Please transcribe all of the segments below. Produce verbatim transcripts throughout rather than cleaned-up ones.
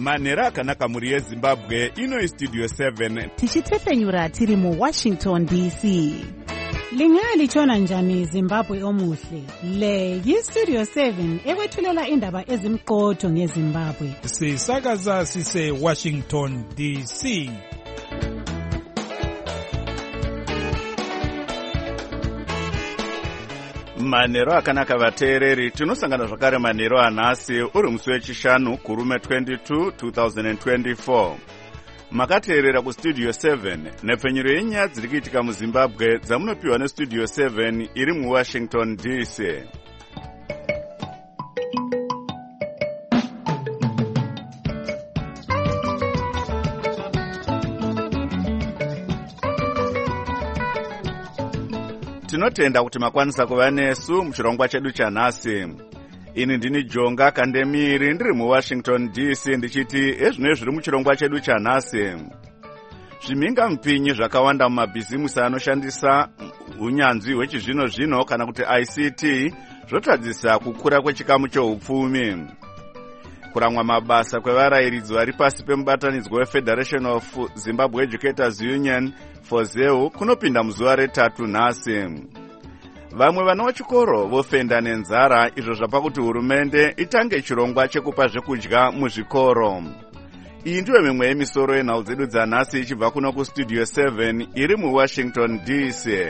manhero akanaka muri yezimbabwe. Ino studio seven tichitefenyura tiri mu Washington D C. Lingali chona njani Zimbabwe omuhle. Le yi Studio seven ekwethulela indaba ezimqotho ngeZimbabwe. Sisakaza sise Washington D C. manhero akanaka vateereri. Tinosangana zvakare manhero anhasi uri musi wechishanu kurume twenty-two two thousand twenty-four. Makateerera kustudio seven nepfenyuro yenyaya dziri kuitika muZimbabwe dzamunopiwa nestudio seven iri muWashington D C. Tinotenda kuti makwanisa kuva nesu muchirongwa chedu chanhasi. Ini ndini Jonga Kandemiri ndiri muWashington D C ndichiti ezvinoi zviri muchirongwa chedu chanhasi. Zviminga mpinyi zvakawanda mumabhizimusi anoshandisa unyanzvi hwechizvino zvino kana kuti I C T zvotadzisa kukura kwechikamu cheupfumi. Kuramwa mabasa kwevarayiridzi vari pasi pemubatanidzwa weFederation of Zimbabwe Educators Union FOZEU kunopinda muzuva retatu nhasi. Vamwe vana vechikoro vofenda nenzara, izvo zvapa kuti hurumende itange chirongwa chekupa zvekudya muzvikoro. Iyi ndiyo mimwe yemisoro yenhau dzedu dzanhasi ichibva kuno kustudio seven iri muWashington D C.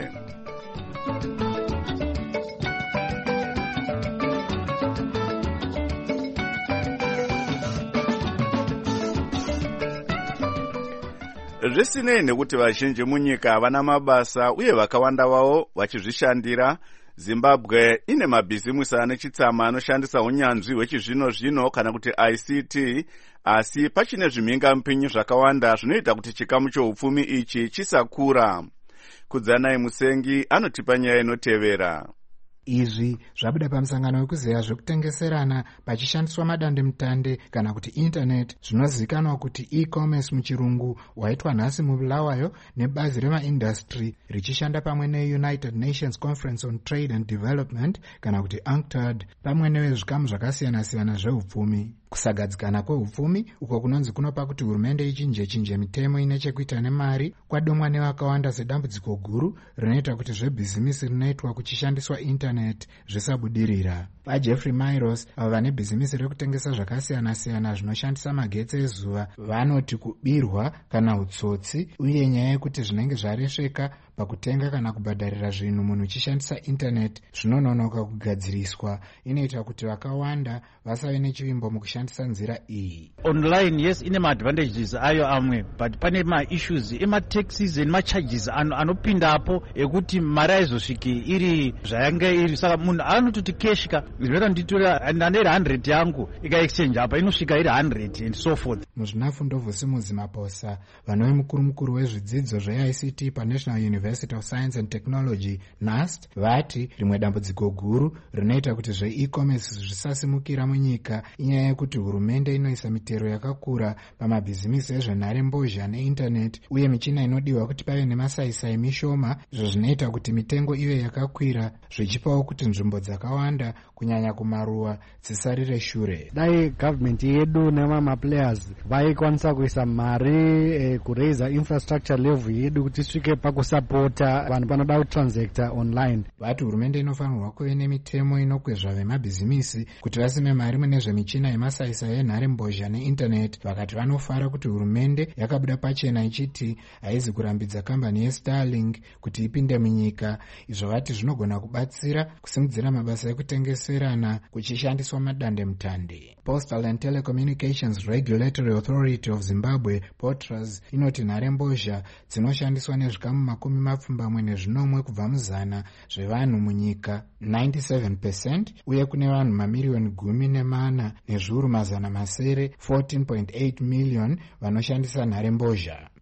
Zvisinei nekuti vazhinji munyika havana mabasa uye vakawanda vavo vachizvishandira, Zimbabwe ine mabhizimusi ane chitsama anoshandisa unyanzvi hwechizvino zvino kana kuti I C T, asi pachine zvimhinga mpinyi zvakawanda zvinoita kuti chikamu cheupfumi ichi chisakura. Kudzanai Musengi anotipa nyaya inotevera. Izvi zvabuda pamusangano wekuzeya zvekutengeserana pachishandiswa madandemutande kana kuti internet, zvinozivikanwa kuti e-commerce muchirungu, waitwa nhasi muBulawayo nebazi remaindustry richishanda pamwe neUnited Nations Conference on Trade and Development kana kuti UNCTAD pamwe nevezvikamu zvakasiyana-siyana zveupfumi. Kusagadzikana kweupfumi uko kunonzi kunopa kuti hurumende ichinje chinje mitemo ine chekuita nemari kwadomwa nevakawanda sedambudziko guru rinoita kuti zvebhizimisi rinoitwa kuchishandiswa internet zvisabudirira. VaJeffrey Mairos, avo vane bhizimisi rekutengesa zvakasiyana-siyana zvinoshandisa magetsi ezuva, vanoti kubirwa kana utsotsi uye nyaya yekuti zvinenge zvaresveka pakutenga kana kubhadharira zvinhu munhu uchishandisa internet zvinononoka kugadziriswa inoita kuti vakawanda vasave nechivimbo mukushandisa nzira iyi. Online, yes, ine ma-advantages ayo amwe, but pane ma-issues ema-taxes nema-charges anopindapo ekuti mari aizosviki iri zvayanga iri, saka munhu anototi keshika zvinoita nditora ndane one hundred yangu ika-exchange apa inosvika iri one hundred and so forth. Muzvinafu Ndovhusimuzi Maposa, vanove mukuru mukuru wezvidzidzo zve-I C T paNational University of Science and Technology NUST, vati rimwe dambudziko guru rinoita kuti zve-e-commerce zvisasimukira munyika inyaya yekuti hurumende inoisa mitero yakakura pamabhizimisi ezvenhare mbozha neinternet uye michina inodiwa kuti pave nemasaisai mishoma, izvo zvinoita kuti mitengo ive yakakwira, zvichipawo kuti nzvimbo dzakawanda kunyanya kumaruwa dzisarire shure. Dai government yedu nemama players vaikwanisa kuisa mari eh, kureisa infrastructure level yedu kuti isvike pakusapota vanhu panoda kutransacta online. Vati hurumende inofanirwa kuve nemitemo inokwezva vemabhizimisi kuti vasime mari mune zvemichina yemasaisa yenhare mbozha neinternet. Vakati vanofara kuti hurumende yakabuda pachena ichiti haizi kurambidza kambani yeStarlink kuti ipinde munyika. Izvo vati zvinogona kubatsira kusimudzira mabasa ekutengeserana kuchishandiswa madandemutande. Postal and Telecommunications Regulatory Authority of Zimbabwe, POTRAZ, inoti nhare mbozha dzinoshandiswa nezvikamu makumi mapfumbamwe nezvinomwe kubva muzana zvevanhu munyika ninety-seven percent uye kune vanhu mamiriyoni gumi nemana nezviuru mazana masere fourteen point eight million vanoshandisa nhare mbozha.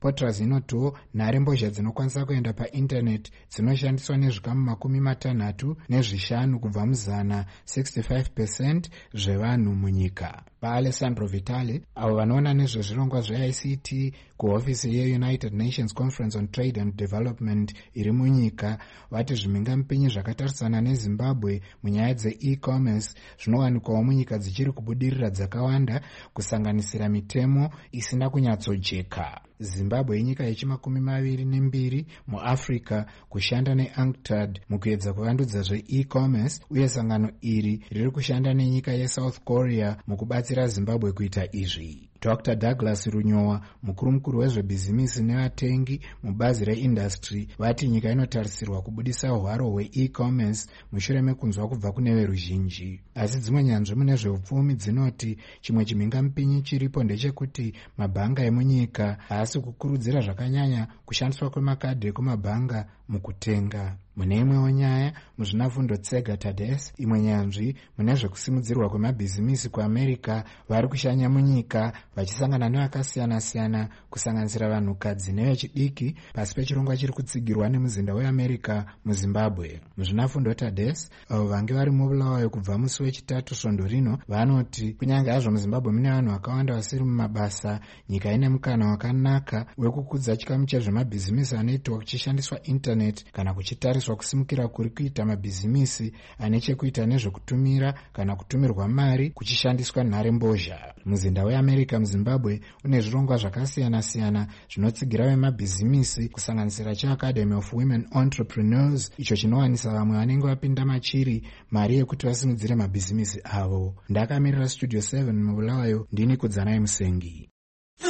Potras inotiwo nhare mbozha dzinokwanisa kuenda paindaneti dzinoshandiswa nezvikamu makumi matanhatu nezvishanu kubva muzana sixty-five percent zvevanhu munyika. PaAlessandro Vitale, avo vanoona nezvezvirongwa zve-I C T kuhofisi yeUnited Nations Conference on Trade and Development iri munyika, vati zvimhingamupinyi zvakatarisana neZimbabwe munyaya dze-e-commerce zvinowanikwawo munyika dzichiri kubudirira dzakawanda, kusanganisira mitemo isina kunyatsojeka. Zimbabwe inyika yechimakumi maviri nembiri muAfrica kushanda neUNCTAD mukuedza kuvandudza zve-e-commerce, uye sangano iri riri kushanda nenyika yeSouth Korea mukubatsira Zimbabwe kuita izvi. Doctor Douglas Runyowa, mukuru mukuru wezvebhizimisi nevatengi mubazi reindustry, vati nyika inotarisirwa kubudisa hwaro hwe-e-commerce mushure mekunzwa kubva kune veruzhinji. Asi dzimwe nyanzvi mune zveupfumi dzinoti chimwe chimhingamupinyi chiripo ndechekuti mabhanga emunyika haasi kukurudzira zvakanyanya kushandiswa kwemakadhi ekumabhanga mukutenga. Mune imwewo nyaya, muzvinafundo Tsega Tades, imwe nyanzvi mune zvekusimudzirwa kwemabhizimisi kuAmerica, vari kushanya munyika vachisangana nevakasiyana-siyana kusanganisira vanhukadzi nevechidiki pasi pechirongwa chiri kutsigirwa nemuzinda weAmerica muZimbabwe. Muzvinafundo Tades, avo vange vari mubulawayo kubva musi wechitatu svondo rino, vanoti kunyange hazvo muZimbabwe mune vanhu vakawanda vasiri mumabasa, nyika ine mukana wakanaka wekukudza chikamu chezvemabhizimisi anoitwa kuchishandiswa intaneti kana kuchitariswa kusimukira kuri kuita mabhizimisi ane chekuita nezvekutumira kana kutumirwa mari kuchishandiswa nhare mbozha. Muzinda weAmerica muZimbabwe une zvirongwa zvakasiyana-siyana zvinotsigira vemabhizimisi kusanganisira cheAcademy of Women Entrepreneurs, icho chinowanisa vamwe vanenge vapinda machiri mari yekuti vasimudzire mabhizimisi avo. Ndakamirira Studio seven mubulawayo, ndini Kudzanai Musengi. The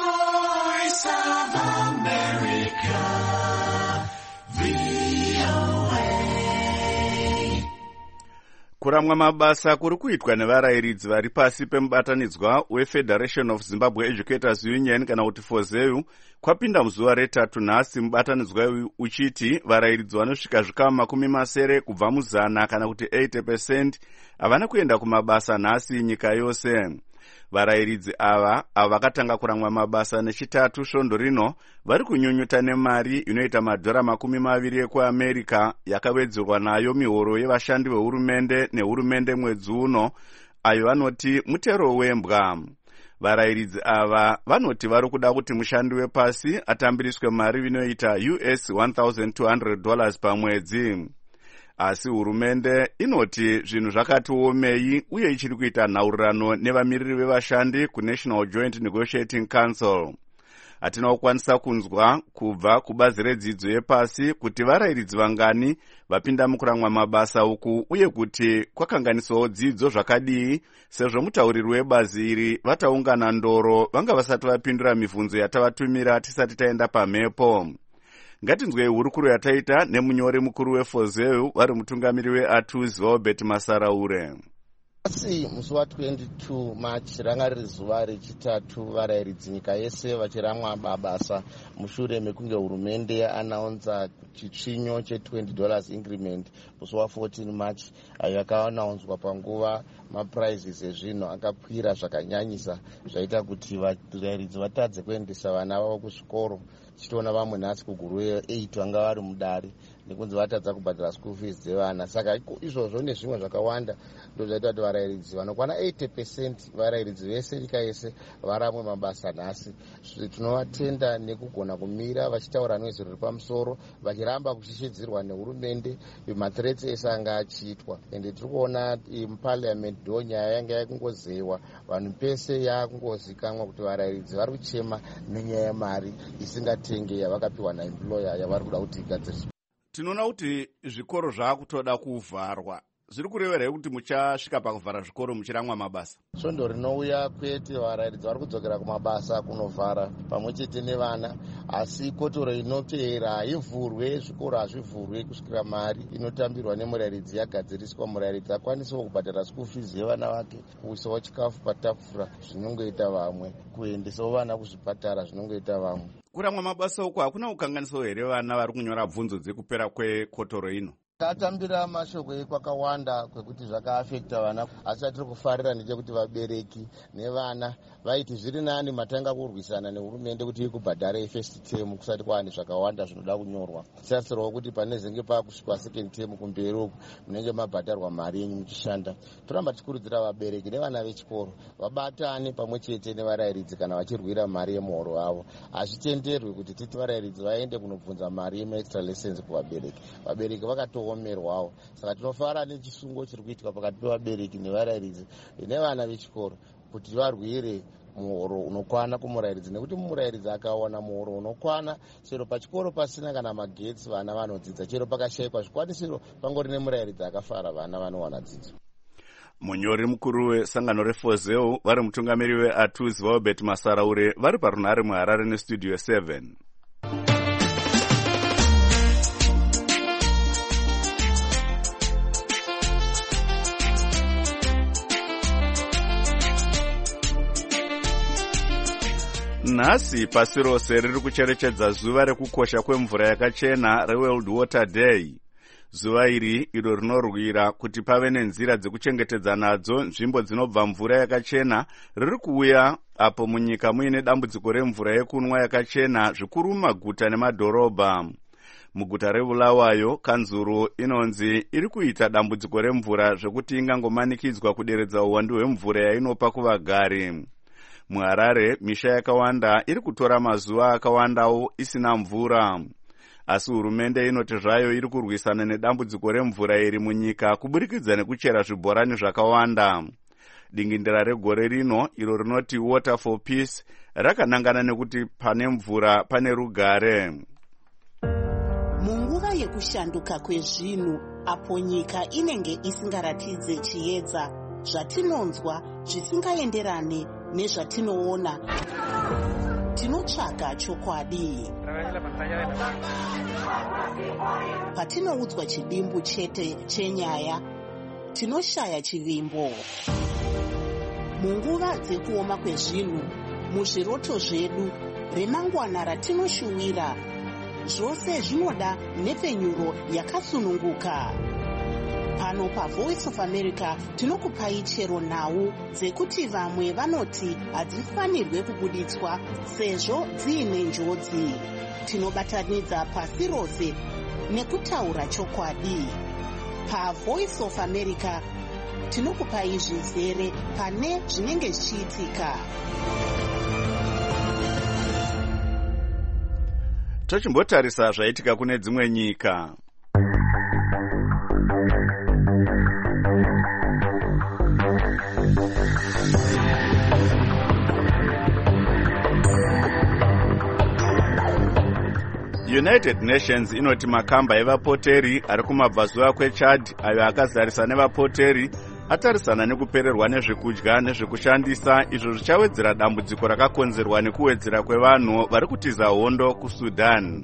Voice of America, V O A. Kuramwa mabasa kuri kuitwa nevarayiridzi vari pasi pemubatanidzwa weFederation of Zimbabwe Educators Union kana kuti FOZEU kwapinda muzuva retatu nhasi, mubatanidzwa uchiti varayiridzi vanosvika zvikamu makumi masere kubva muzana kana kuti eighty percent havana kuenda kumabasa nhasi nyika yose. Varayiridzi ava ava vakatanga kuramwa mabasa nechitatu svondo rino vari kunyunyuta nemari inoita madhora makumi maviri ekuAmerica yakawedzerwa nayo mihoro yevashandi vehurumende nehurumende mwedzi uno, ayo vanoti mutero wembwa. Varayiridzi ava vanoti vari kuda kuti mushandi wepasi atambiriswe mari inoita U S one thousand two hundred dollars pamwedzi. Asi hurumende inoti zvinhu zvakati omei uye ichiri kuita nhaurirano nevamiriri vevashandi kuNational Joint Negotiating Council. Hatina kukwanisa kunzwa kubva kubazi redzidzo yepasi kuti varayiridzi vangani vapinda mukuramwa mabasa uku uye kuti kwakanganisawo dzidzo zvakadii, sezvo mutauriri webazi iri vataungana ndoro vanga vasati vapindura mibvunzo yatavatumira tisati taenda pamhepo. Ngatinzwei hurukuro yataita nemunyori mukuru weFOZEU vari mutungamiri weATUS Robert Masaraure. Asi musi wa twenty-two March ranga riri zuva rechitatu varayiridzi nyika yese vachiramwa mabasa mushure mekunge hurumende yaanaunza chitsvinyo che twenty dollars increment musi wa fourteen March, ayo yakaanaunzwa panguva maprizes ezvinhu akakwira zvakanyanyisa zvaita kuti varayiridzi vatadze kuendesa vana vavo kuzvikoro. Tichitoona vamwe nhasi kuguru eight vanga vari mudare nekunzi vatadza kubhadhara school fees dzevana. Saka izvozvo nezvimwe zvakawanda ndozvaita kuti varayiridzi vanokwana eighty percent varayiridzi vese nyika yese varamwe mabasa nhasi. Tinovatenda nekugona kumira vachitaura nezwi riri pamusoro, vachiramba kushishidzirwa nehurumende mathreats ese anga achiitwa. Ende tiri kuona muparliament ndo nyaya yanga yakungozewa, vanhu pese yakungozikanwa kuti varayiridzi vari kuchema nenyaya yemari isingatenge yavakapiwa naemployer yavari kuda kuti igadziriswe. Tinoona kuti zvikoro zvaakutoda kuvharwa. Zviri kurevera kuti muchasvika pakuvhara zvikoro muchiramwa mabasa. Svondo rinouya kwete varayiridzi vari kudzokera kumabasa kunovhara pamwe chete nevana, asi kotoro inoteera haivhurwe, zvikoro hazvivhurwe kusvikira mari inotambirwa nemurayiridzi yagadziriswa, murayiridzi akwanisawo kubhadhara school fees yevana vake, kuisawo chikafu patafura zvinongoita vamwe, kuendesawo vana kuzvipatara zvinongoita vamwe. Kuramwa mabasa uku hakuna kukanganisawo here vana vari kunyora bvunzo dzekupera kwekotoro ino? tatambira mashoko ekwakawanda kwekuti zvakaafekta vana, asi atiri kufarira ndechekuti vabereki nevana vaiti zviri nani matanga kurwisana nehurumende kuti iri kubhadhara efirst term kusati kwaane zvakawanda zvinoda kunyorwa. Sasirawo kuti pane zenge paakusvikwa second term kumberi uku munenge mabhadharwa mari yenyu muchishanda. Toramba tichikurudzira vabereki nevana vechikoro vabatane pamwe chete nevarayiridzi kana vachirwira mari yemuhoro wavo. Hazvitenderwi kuti titi varayiridzi vaende kunobvunza mari yemaextra lessons kuvabereki. Vabereki vakatoomerwawo. Saka tinofara nechisungo chiri kuitika pakati pevabereki nevarayiridzi nevana vechikoro kuti varwire muhoro unokwana kumurayiridzi, nekuti murayiridzi akawana muhoro unokwana chero pachikoro pasina kana magetsi vana vanodzidza, chero pakashayikwa zvikwanisiro pangori nemurayiridzi akafara vana vanowana dzidzo. Munyori mukuru wesangano refozeu vari mutungamiri weatuzi vaobert masaraure vari parunhare muharare nestudio seven. Nhasi pasi rose riri kucherechedza zuva rekukosha kwemvura yakachena reWorld Water Day. Zuva iri iro rinorwira kuti pave nenzira dzekuchengetedza nadzo nzvimbo dzinobva mvura yakachena riri kuuya apo munyika muine dambudziko remvura yekunwa yakachena zvikuru mumaguta nemadhorobha. Muguta reBulawayo kanzuru inonzi iri kuita dambudziko remvura zvekuti ingangomanikidzwa kuderedza uwandu hwemvura yainopa kuvagari. MuHarare misha yakawanda iri kutora mazuva akawandawo isina mvura. Asi hurumende inoti zvayo iri kurwisana nedambudziko remvura iri munyika kuburikidza nekuchera zvibhorani zvakawanda. Dingindira regore rino iro rinoti Water for Peace rakanangana nekuti pane mvura pane rugare. Munguva yekushanduka kwezvinhu apo nyika inenge isingaratidze chiedza zvatinonzwa zvisingaenderane nezvatinoona, tinotsvaga chokwadi. Patinoudzwa chidimbu chete chenyaya, tinoshaya chivimbo. Munguva dzekuoma kwezvinhu, muzviroto zvedu, remangwana ratinoshuwira, zvose zvinoda nepfenyuro yakasununguka. Pano paVoice of America tinokupai chero nhau dzekuti vamwe vanoti hadzifanirwe kubuditswa sezvo dziine njodzi. Tinobatanidza pasi rose nekutaura chokwadi. PaVoice of America tinokupai zvizere pane zvinenge zvichiitika. Tochimbotarisa zvaitika kune dzimwe nyika. United Nations inoti makamba evapoteri ari kumabvazuva kweChad ayo akazarisa nevapoteri atarisana nekupererwa nezvekudya nezvekushandisa, izvo zvichawedzera dambudziko rakakonzerwa nekuwedzera kwevanhu vari kutiza hondo kuSudan.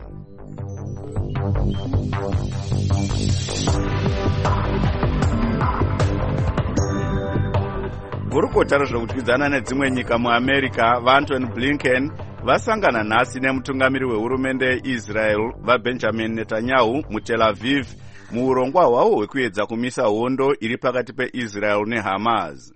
Gurukota rezvekudyidzana nedzimwe nyika muAmerica vaAntony Blinken vasangana nhasi nemutungamiri wehurumende yeIsrael vaBenjamin Netanyahu muTel Aviv muurongwa hwavo hwekuedza kumisa hondo iri pakati peIsrael neHamas.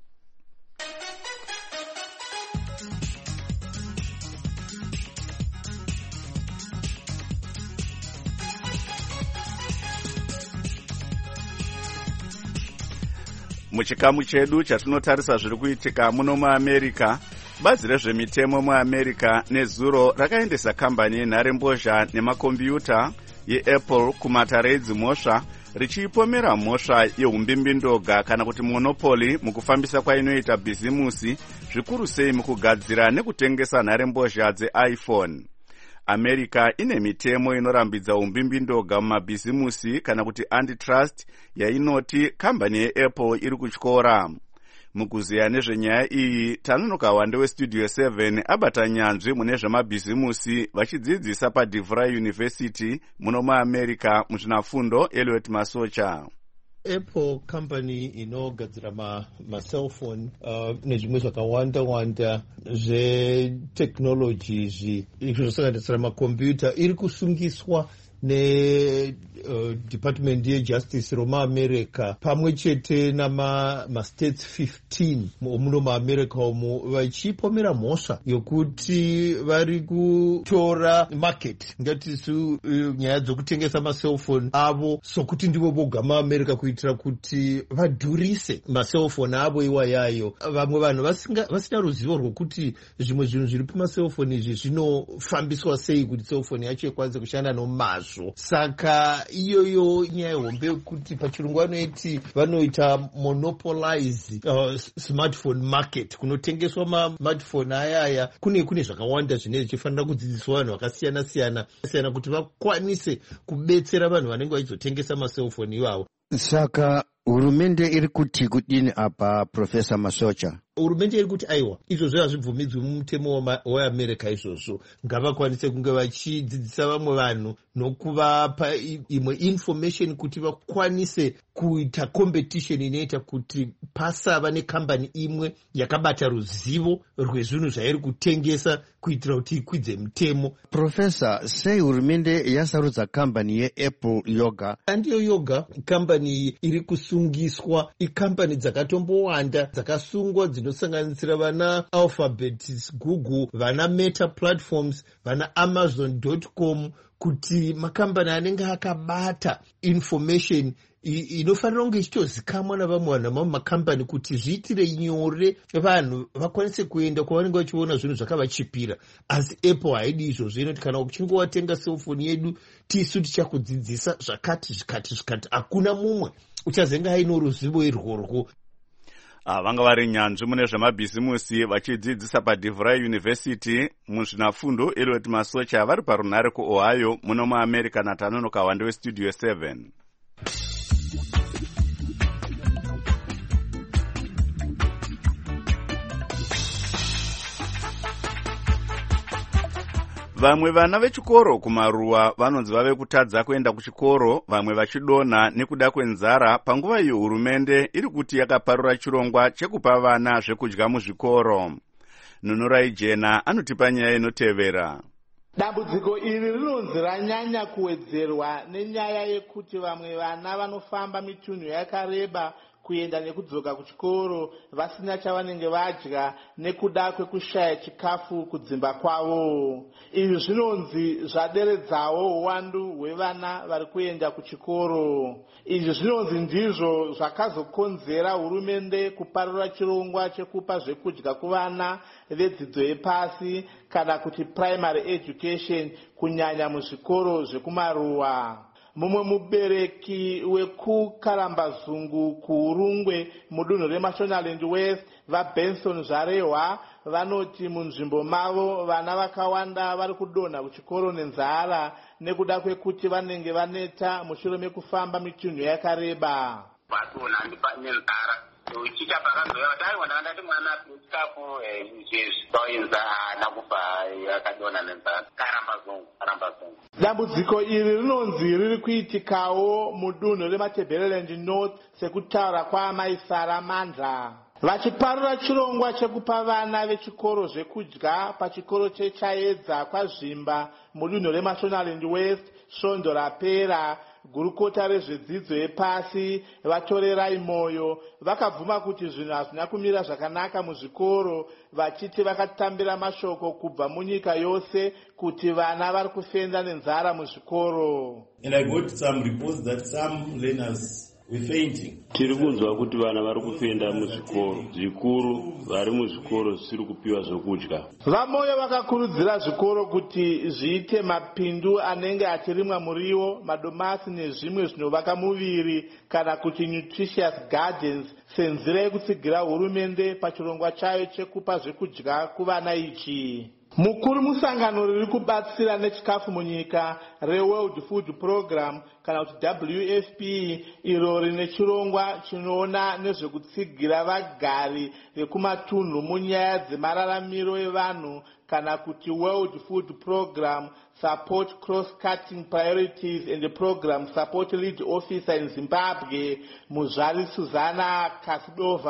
Muchikamu chedu chatinotarisa zviri kuitika muno muAmerica, bazi rezvemitemo muAmerica nezuro rakaendesa kambani yenharembozha nemakombiyuta yeApple kumatare edzimhosva richipomera mhosva yehumbimbindoga kana kuti monopoli mukufambisa kwainoita bhizimusi, zvikuru sei mukugadzira nekutengesa nharembozha dzeIphone. America ine mitemo inorambidza umbimbindoga mumabhizimusi kana kuti antitrust yainoti kambani yeApple iri kutyora. Mukuziya nezvenyaya iyi tanonoka wande westudio seven abata nyanzvi mune zvemabhizimusi vachidzidzisa paDeVry University muno muAmerica muzvinafundo Elliot Masocha. Apple company inogadzira ma, ma cell phone uh, nezvimwe zvakawanda wanda zvetechnology izvi izvo zvosanganisira makombiyuta iri kusungiswa nedepartment uh, yejustice romaamerica pamwe chete namastates fifteen muno maamerica umo vachipomera mhosva yokuti vari kutora market ngatisu uh, nyaya dzokutengesa maselfoni avo sokuti ndivo voga maamerica kuitira kuti vadhurise maselfoni avo iwayayo. Vamwe vanhu vasina ruzivo rwokuti zvimwe zvinhu zviri pamaselfoni izvi zvinofambiswa sei kuti selfoni yacho ikwanise kushanda nomazvo. Saka iyoyo nyaya hombe yekuti pachirungu vanoiti vanoita monopolize uh, smartphone market, kunotengeswa masmartphone ayaya. Kune kune zvakawanda zvine zvichifanira kudzidziswa vanhu vakasiyana siyana siyana kuti vakwanise kubetsera vanhu vanenge vachizotengesa maselfoni iwawo. Saka hurumende iri kuti kudini apa, Professor Masocha? Hurumende iri kuti aiwa izvozvo hazvibvumidzwi mumutemo weamerica. Izvozvo ngavakwanise kunge vachidzidzisa vamwe vanhu nokuvapa imwe information kuti vakwanise kuita competition inoita kuti pasava nekambani imwe yakabata ruzivo rwezvinhu zvairi kutengesa kuitira kuti ikwidze mutemo. Professor, sei hurumende yasarudza kambani yeApple yoga? Handiyo yoga kambani iri kusungiswa, ikambani dzakatombowanda dzakasungwa dzinosanganisira vana Alphabet, Google, vana Meta Platforms, vana Amazon dot com, kuti makambani anenge akabata information inofanira kunge ichitozikamwa navamwe vanhu vamwe makambani kuti zviitire nyore vanhu vakwanise kuenda kwavanenge vachiona zvinhu zvakavachipira. Asi Apple haidi izvozvo, inoti kana uchinge watenga selfoni yedu tisu tichakudzidzisa zvakati zvikati zvikati. Hakuna mumwe uchazenga aino ruzivo irworwo. Ah, vanga vari nyanzvi mune zvemabhizimusi vachidzidzisa paDeVry University muzvinafundo. Eliot Masocha vari parunhare kuOhio muno muAmerica naTanonoka Wande weStudio seven. Vamwe vana vechikoro kumaruwa vanonzi vave kutadza kuenda kuchikoro, vamwe vachidonha nekuda kwenzara, panguva iyo hurumende iri kuti yakaparura chirongwa chekupa vana zvekudya muzvikoro. Nunurai Jena anotipa nyaya inotevera. Dambudziko iri rinonzi ranyanya kuwedzerwa nenyaya yekuti vamwe vana vanofamba mitunhu yakareba kuenda nekudzoka kuchikoro vasina chavanenge vadya nekuda kwekushaya chikafu kudzimba kwavo. Izvi zvinonzi zvaderedzawo uwandu hwevana vari kuenda kuchikoro. Izvi zvinonzi ndizvo zvakazokonzera hurumende kuparura chirongwa chekupa zvekudya kuvana vedzidzo yepasi kana kuti primary education kunyanya muzvikoro zvekumaruwa. Mumwe mubereki wekukarambazungu kuurungwe mudunhu reMashonaland West vaBenson Zvarehwa vanoti munzvimbo mavo vana vakawanda vari kudonha kuchikoro nenzara nekuda kwekuti vanenge vaneta mushure mekufamba mitunhu yakareba. Vadonha nenzara uchicha pakazoya kuti aiwa ndakandati mwana chikafu izvezvi painza nakufa yakadonha nenzara. Karambazungu karambazungu. Dambudziko iri rinonzi riri kuitikawo mudunhu reMatabeleland North sekutaura kwaamai Sara Mandla. Vachiparura chirongwa chekupa vana vechikoro zvekudya pachikoro chechaedza kwazvimba mudunhu reMashonaland West svondo rapera, gurukota rezvedzidzo yepasi vatorerai moyo vakabvuma kuti zvinhu hazvina kumira zvakanaka muzvikoro, vachiti vakatambira mashoko kubva munyika yose kuti vana vari kufenda nenzara muzvikoro. And I got some reports that some learners were fainting. Tiri kunzwa kuti vana vari kufenda muzvikoro, zvikuru vari muzvikoro zvisiri kupiwa zvokudya. Vamoyo vakakurudzira zvikoro kuti zviite mapindu anenge achirimwa muriwo, madomasi nezvimwe zvinovaka muviri kana kuti nutritious gardens senzira yekutsigira hurumende pachirongwa chayo chekupa zvekudya kuvana ichi. Mukuru musangano riri kubatsira nechikafu munyika reWorld Food Program kana kuti W F P iro rine chirongwa chinoona nezvekutsigira vagari vekumatunhu munyaya dzemararamiro evanhu kana kuti World Food Program Support Cross-Cutting Priorities and the Program Support Lead Officer in Zimbabwe, Muzvali Suzana Kasidova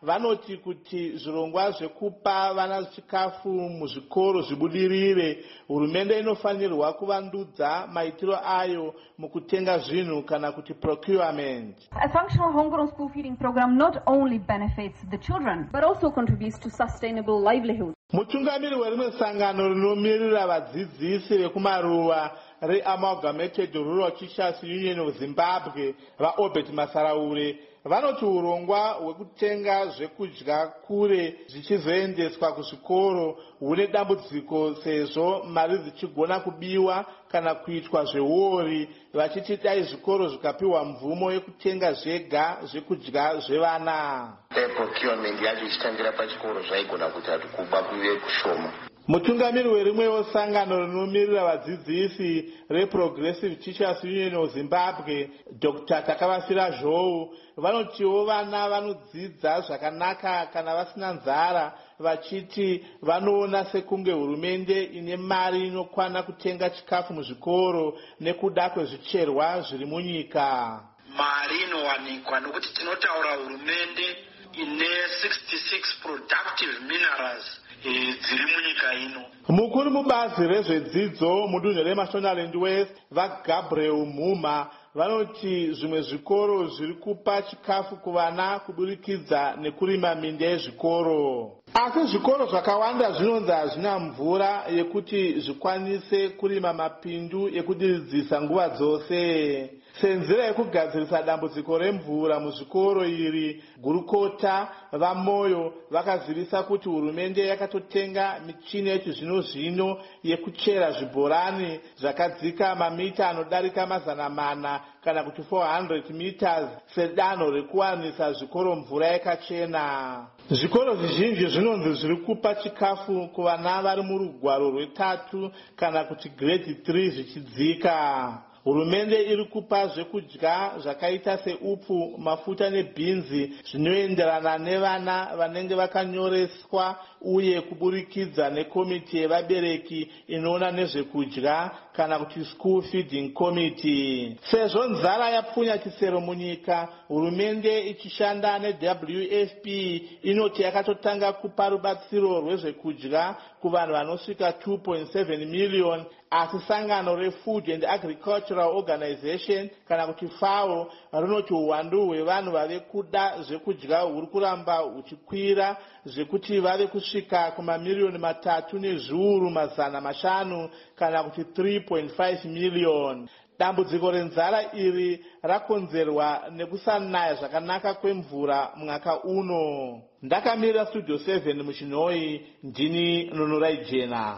vanoti kuti zvirongwa zvekupa vana chikafu muzvikoro zvibudirire, hurumende inofanirwa kuvandudza maitiro ayo mukutenga zvinhu kana kuti procurement. A functional homegrown school feeding program not only benefits the children but also contributes to sustainable livelihood. Mutungamiri werimwe sangano rinomirira vadzidzisi vekumaruwa reAmalgamated Rural Teachers Union of Zimbabwe vaObert Masaraure vanoti urongwa hwekutenga zvekudya kure zvichizoendeswa kuzvikoro hune dambudziko sezvo mari dzichigona kubiwa kana kuitwa zveuori, vachiti dai zvikoro zvikapiwa mvumo yekutenga zvega zvekudya zvevana. Procurement yacho ichitangira pachikoro zvaigona kuita kuti kuba kuve kushoma. Mutungamiri werimwewo sangano rinomirira vadzidzisi reProgressive Teachers Union of Zimbabwe Doctor Takavasira Zhou vanotiwo vana vanodzidza zvakanaka kana vasina nzara, vachiti vanoona sekunge hurumende ine mari inokwana kutenga chikafu muzvikoro nekuda kwezvicherwa zviri munyika. Mari inowanikwa nokuti tinotaura hurumende ine sixty-six productive minerals dziri munyika ino. Mukuru mubazi rezvedzidzo mudunhu reMashonaland West vaGabriel Muma vanoti zvimwe zvikoro zviri kupa chikafu kuvana kuburikidza nekurima minda yezvikoro. Asi zvikoro zvakawanda zvinonzi hazvina mvura yekuti zvikwanise kurima mapindu ekudiridzisa nguva dzose. Senzira yekugadzirisa dambudziko remvura muzvikoro iri, gurukota vaMoyo vakazivisa kuti hurumende yakatotenga michini yechizvino zvino yekuchera zvibhorani zvakadzika mamita anodarika mazana mana kana kuti four hundred meters sedanho rekuwanisa zvikoro mvura yakachena. Zvikoro zvizhinji zvinonzi zviri kupa chikafu kuvana vari murugwaro rwetatu kana kuti grade three zvichidzika. Hurumende iri kupa zvekudya zvakaita seupfu, mafuta nebhinzi zvinoenderana nevana vanenge vakanyoreswa uye kuburikidza nekomiti yevabereki inoona nezvekudya kana kuti School Feeding Committee. Sezvo nzara yapfunya chisero munyika, hurumende ichishanda neW F P inoti yakatotanga kupa rubatsiro rwezvekudya kuvanhu vanosvika two point seven million, asi sangano reFood and Agricultural Organization kana kuti FAO rinoti uwandu hwevanhu vave kuda zvekudya huri kuramba huchikwira zvekuti vave kusvika kumamiliyoni matatu nezviuru mazana mashanu kana kuti three point five million. Dambudziko renzara iri rakonzerwa nekusanaya zvakanaka kwemvura mwaka uno. Ndakamira Studio seven muChinoi, ndini Nonorai Jena.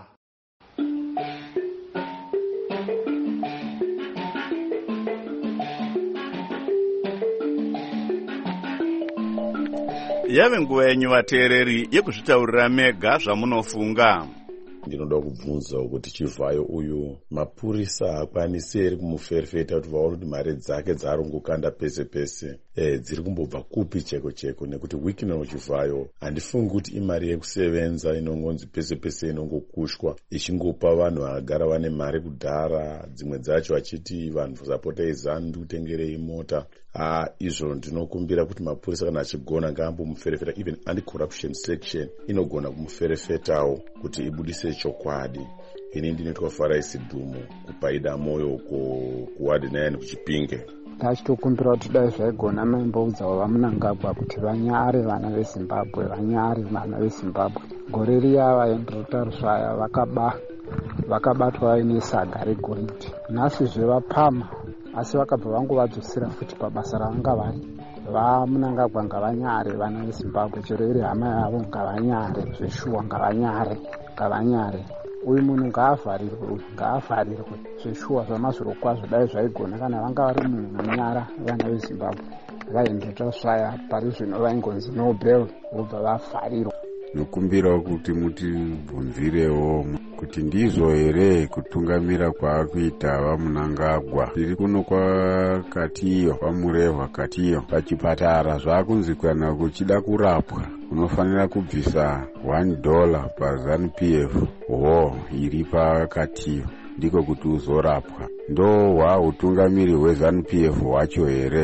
Yave nguva yenyu vateereri yekuzvitaurira mega zvamunofunga. Ndinoda kubvunza kuti Chivhayo uyu mapurisa haakwanisi ere kumuferefeta kuti vaone kuti mari dzake dzarongokanda pese pese eh, dziri kumbobva kupi cheko cheko, nekuti Wicknell Chivhayo handifungi kuti imari yekusevenza inongonzi pese pese inongokushwa ichingopa vanhu vanogara vane mari kudhara, dzimwe dzacho achiti vanhu zapotai zani ndikutengerei mota. Ah, izvo ndinokumbira kuti mapurisa kana achigona ngaambomuferefeta, even anti-corruption section inogona kumuferefetawo kuti ibudise chokwadi. Ini ndinoitwa Faraisi Dhumu kupaida moyo kuwadi nayani kuChipinge. Ndachitokumbira kuti dai zvaigona maimboudzawo vaMunangagwa kuti vanyare vana veZimbabwe, vanyare vana veZimbabwe. Gore riya vaEndrota Rusvaya vakaba vakabatwa vaine saga regoridhe. Nhasi vapama asi vakabva vangovadzosera futi pabasa ravanga vari. VaMunangagwa ngavanyare vana veZimbabwe, chero iri hama yavo ngavanyare, zveshuwa ngavanyare, ngavanyare. Uyu munhu ngaavharirwe, uyu ngaavharirwe, zveshuwa zvamazviro kwazvo dai zvaigona kana vanga vari munyara vana veZimbabwe. VaEndrota Rusvaya pari zvino vaingonzi Nobel vobva vavharirwa. Nokumbirawo kuti mutibvunzirewo kuti ndizvo here kutungamira kwaakuita vaMunangagwa. Tiri kuno kwakatiyo, kwamurehwa katiyo pachipatara zvaakunzi kana kuchida kurapwa unofanira kubvisa one dollar paZanu P F ho iri pakatiyo ndiko kuti uzorapwa. Ndo hwa utungamiri hweZanu P F hwacho here.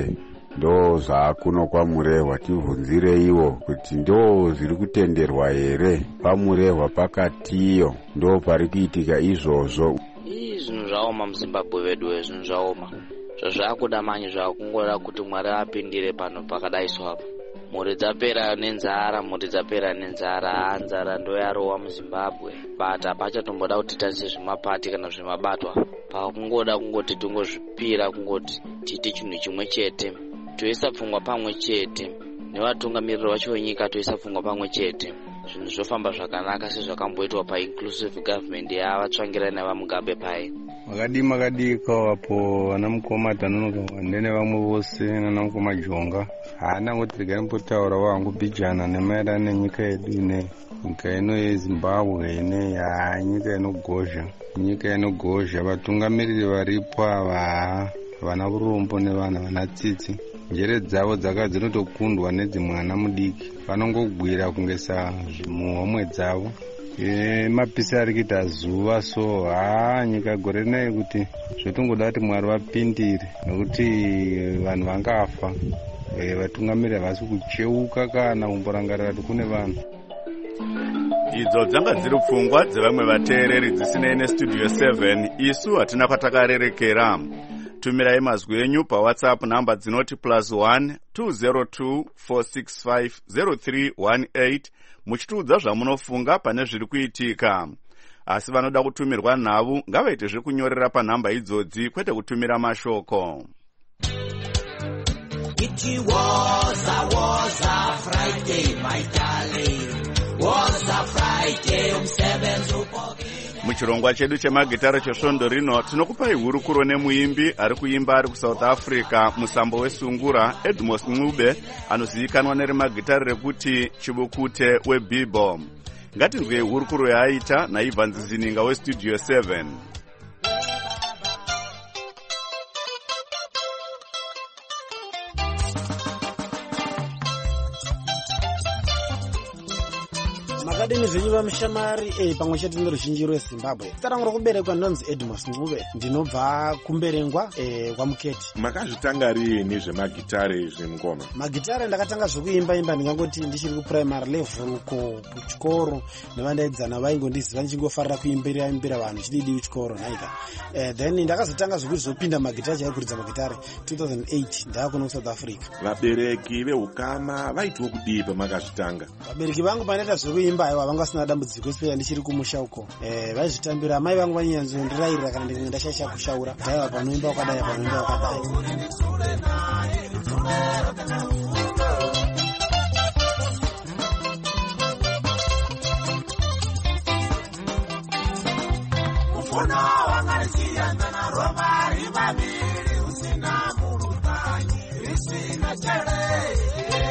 ndo zvaakuno kwamurehwa. Tibvunzire iwo kuti ndo zviri kutenderwa here pamurehwa pakatiyo, ndo pari kuitika izvozvo. Ii zvinhu zvaoma muZimbabwe vedu, zvinhu zvaoma zvazvakuda manje zvakungoda kuti Mwari apindire pano pakadaiswa apa. Mhuri dzapera nenzara, mhuri dzapera nenzara, nzara ndo yarowa muZimbabwe. But hapachatomboda kuti tarise zvemapati kana zvemabatwa, pakungoda kungoti tongozvipira kungoti tiite chinhu chimwe chete, toisa pfungwa pamwe chete, nevatungamiriri vacho venyika toisa pfungwa pamwe chete, zvinhu zvofamba zvakanaka sezvakamboitwa pa-inclusive government yavatsvangirai navamugabe pai. Makadi makadi kawapo vana mukoma Tanonoka ndene vamwe vose nana mukoma Jonga hana kuti tigare mbotaura wangu bijana nemaererano nenyika yedu ine, nyika ino yeZimbabwe ine ya nyika inogozha, nyika inogozha. Vatungamiriri varipo ava vana urombo nevana vana tsitsi, njere dzavo dzaka dzinotokundwa nedzimwana mudiki, vanongogwira kungesa muhomwe dzavo. E, mapisi ari kuita zuva, so haa nyika gore rinai kuti zvotongoda kuti Mwari vapindire, nokuti vanhu vangafa. E, vatungamiriri havasi kucheuka kana kumborangarira kuti kune vanhu. Idzo dzanga dziri pfungwa dzevamwe vateereri dzisinei nestudio seven. Isu hatina kwatakarerekera. Tumirai mazwi enyu paWhatsApp namba dzinoti plus one two zero two four six five zero three one eight muchitiudza zvamunofunga pane zviri kuitika. Asi vanoda kutumirwa nhau ngavaite zvekunyorera panhamba idzodzi kwete kutumira mashoko. It was a was a Friday, my darling. Was a Friday umsebenzi upoke. Muchirongwa chedu chemagitara chesvondo rino tinokupai hurukuro nemuimbi ari kuimba ari kuSouth Africa, musambo wesungura Edmos Ncube, anozivikanwa nerimagitara rekuti Chibukute weBibo. Ngatinzwei hurukuro yaaita naIvan Zizininga westudio seven. Makadini zvenyu vamushamari eh pamwe chete neruzhinji rweZimbabwe. Tarangu rokuberekwa ndonzi Edmos Ncube, ndinobva kumberengwa eh kwaMuketi. Makazvitanga rini zvemagitare izvi mungoma? Magitare ndakatanga zvokuimba imba ndingangoti ndichiri kuprimary level ko kuchikoro, nevandaidzana vaingondiziva ndichingofarira kuimbira imbira vanhu chididi kuchikoro naika. Eh then ndakazotanga zvokuzopinda magitare chaikuridza magitare two thousand eight ndakuno South Africa. Vabereki veukama vaitwa kudii pamakazvitanga? Vabereki vangu panoita zvokuimba aiwa vanga vasina dambudziko especially ndichiri kumusha uko. Eh vaizvitambira mai vangu vanyanzondirayirira kana ndinenge ndashasha kushaura. Taiva panoimba wakadai panoimba wakadai. Ufuna wangarisiyana na Roma ribabiri usina murutanyi risina chere.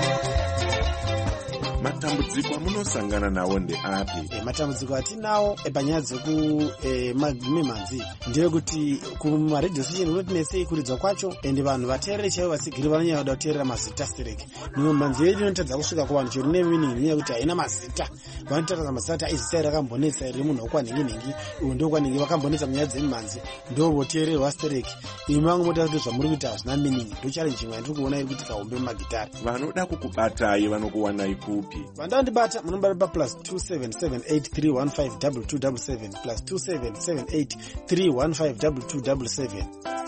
Matambudziko amunosangana nawo ndeapi? E, matambudziko atinawo panyaya dzeku e, mimhanzi ndeyekuti kumaredhiyo station unotinetsei kuridzwa kwacho, ende vanhu vateereri chaivo vasigiri vanonyanya kuda kuteerera mazita stereki. Nimwe mhanzi yedu inotadza kusvika kuvanhu chero nemeaning nenyaya yekuti haina mazita. Vanotaridza mazita kuti izisai rakambonetsa iri munhu wokwanhingi-nhingi, uyu ndokwanhingi vakambonetsa munyaya dzemimhanzi ndovoteererwa stereki. Imi vangu motaura kuti zvamuri kuita hazvina meaning. Ndo challenge imwe yandiri kuona iri kuti kahombe mumagitari. Vanoda kukubatai vanokuwanai kupi? Vandandibata munobata plus two seven seven eight three one five two two seven seven plus two seven seven eight three one five two two seven seven.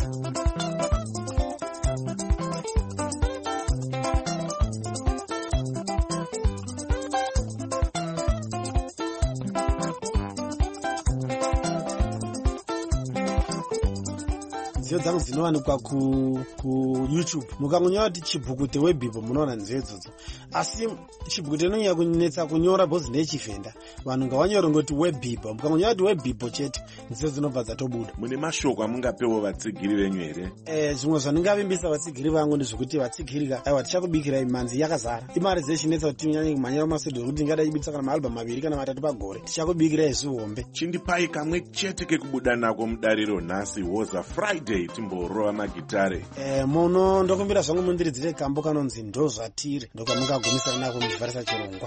nziyo dzangu dzinowanikwa ku ku YouTube. Mukangonyora kuti Chibukute weBibo munoona nziyo idzodzo. Asi Chibukute inonyanya kunetsa kunyora bhozi nechifenda. Vanhu ngavanyore ngoti weBibo. Mukangonyora kuti weBibo chete nziyo dzinobva dzatobuda. Mune mashoko amungapewo vatsigiri venyu here? Eh zvimwe zvandingavimbisa vatsigiri vangu ndezvekuti vatsigirika aiwa tichakubikira imhanzi yakazara. Imari dzeshinetsa kuti tinyanye kumhanya pamasodho kuti ngada ibitsa kana maalbum maviri kana matatu pagore. Tichakubikira izvihombe. Chindipai kamwe chete kekubuda nako mudariro nhasi woza Friday timborova magitare. Eh muno ndokumbira zvangu mundiridzire kambo kanonzi ndozvatire ndokamungagumisana nako muzvivarisa chirongwa.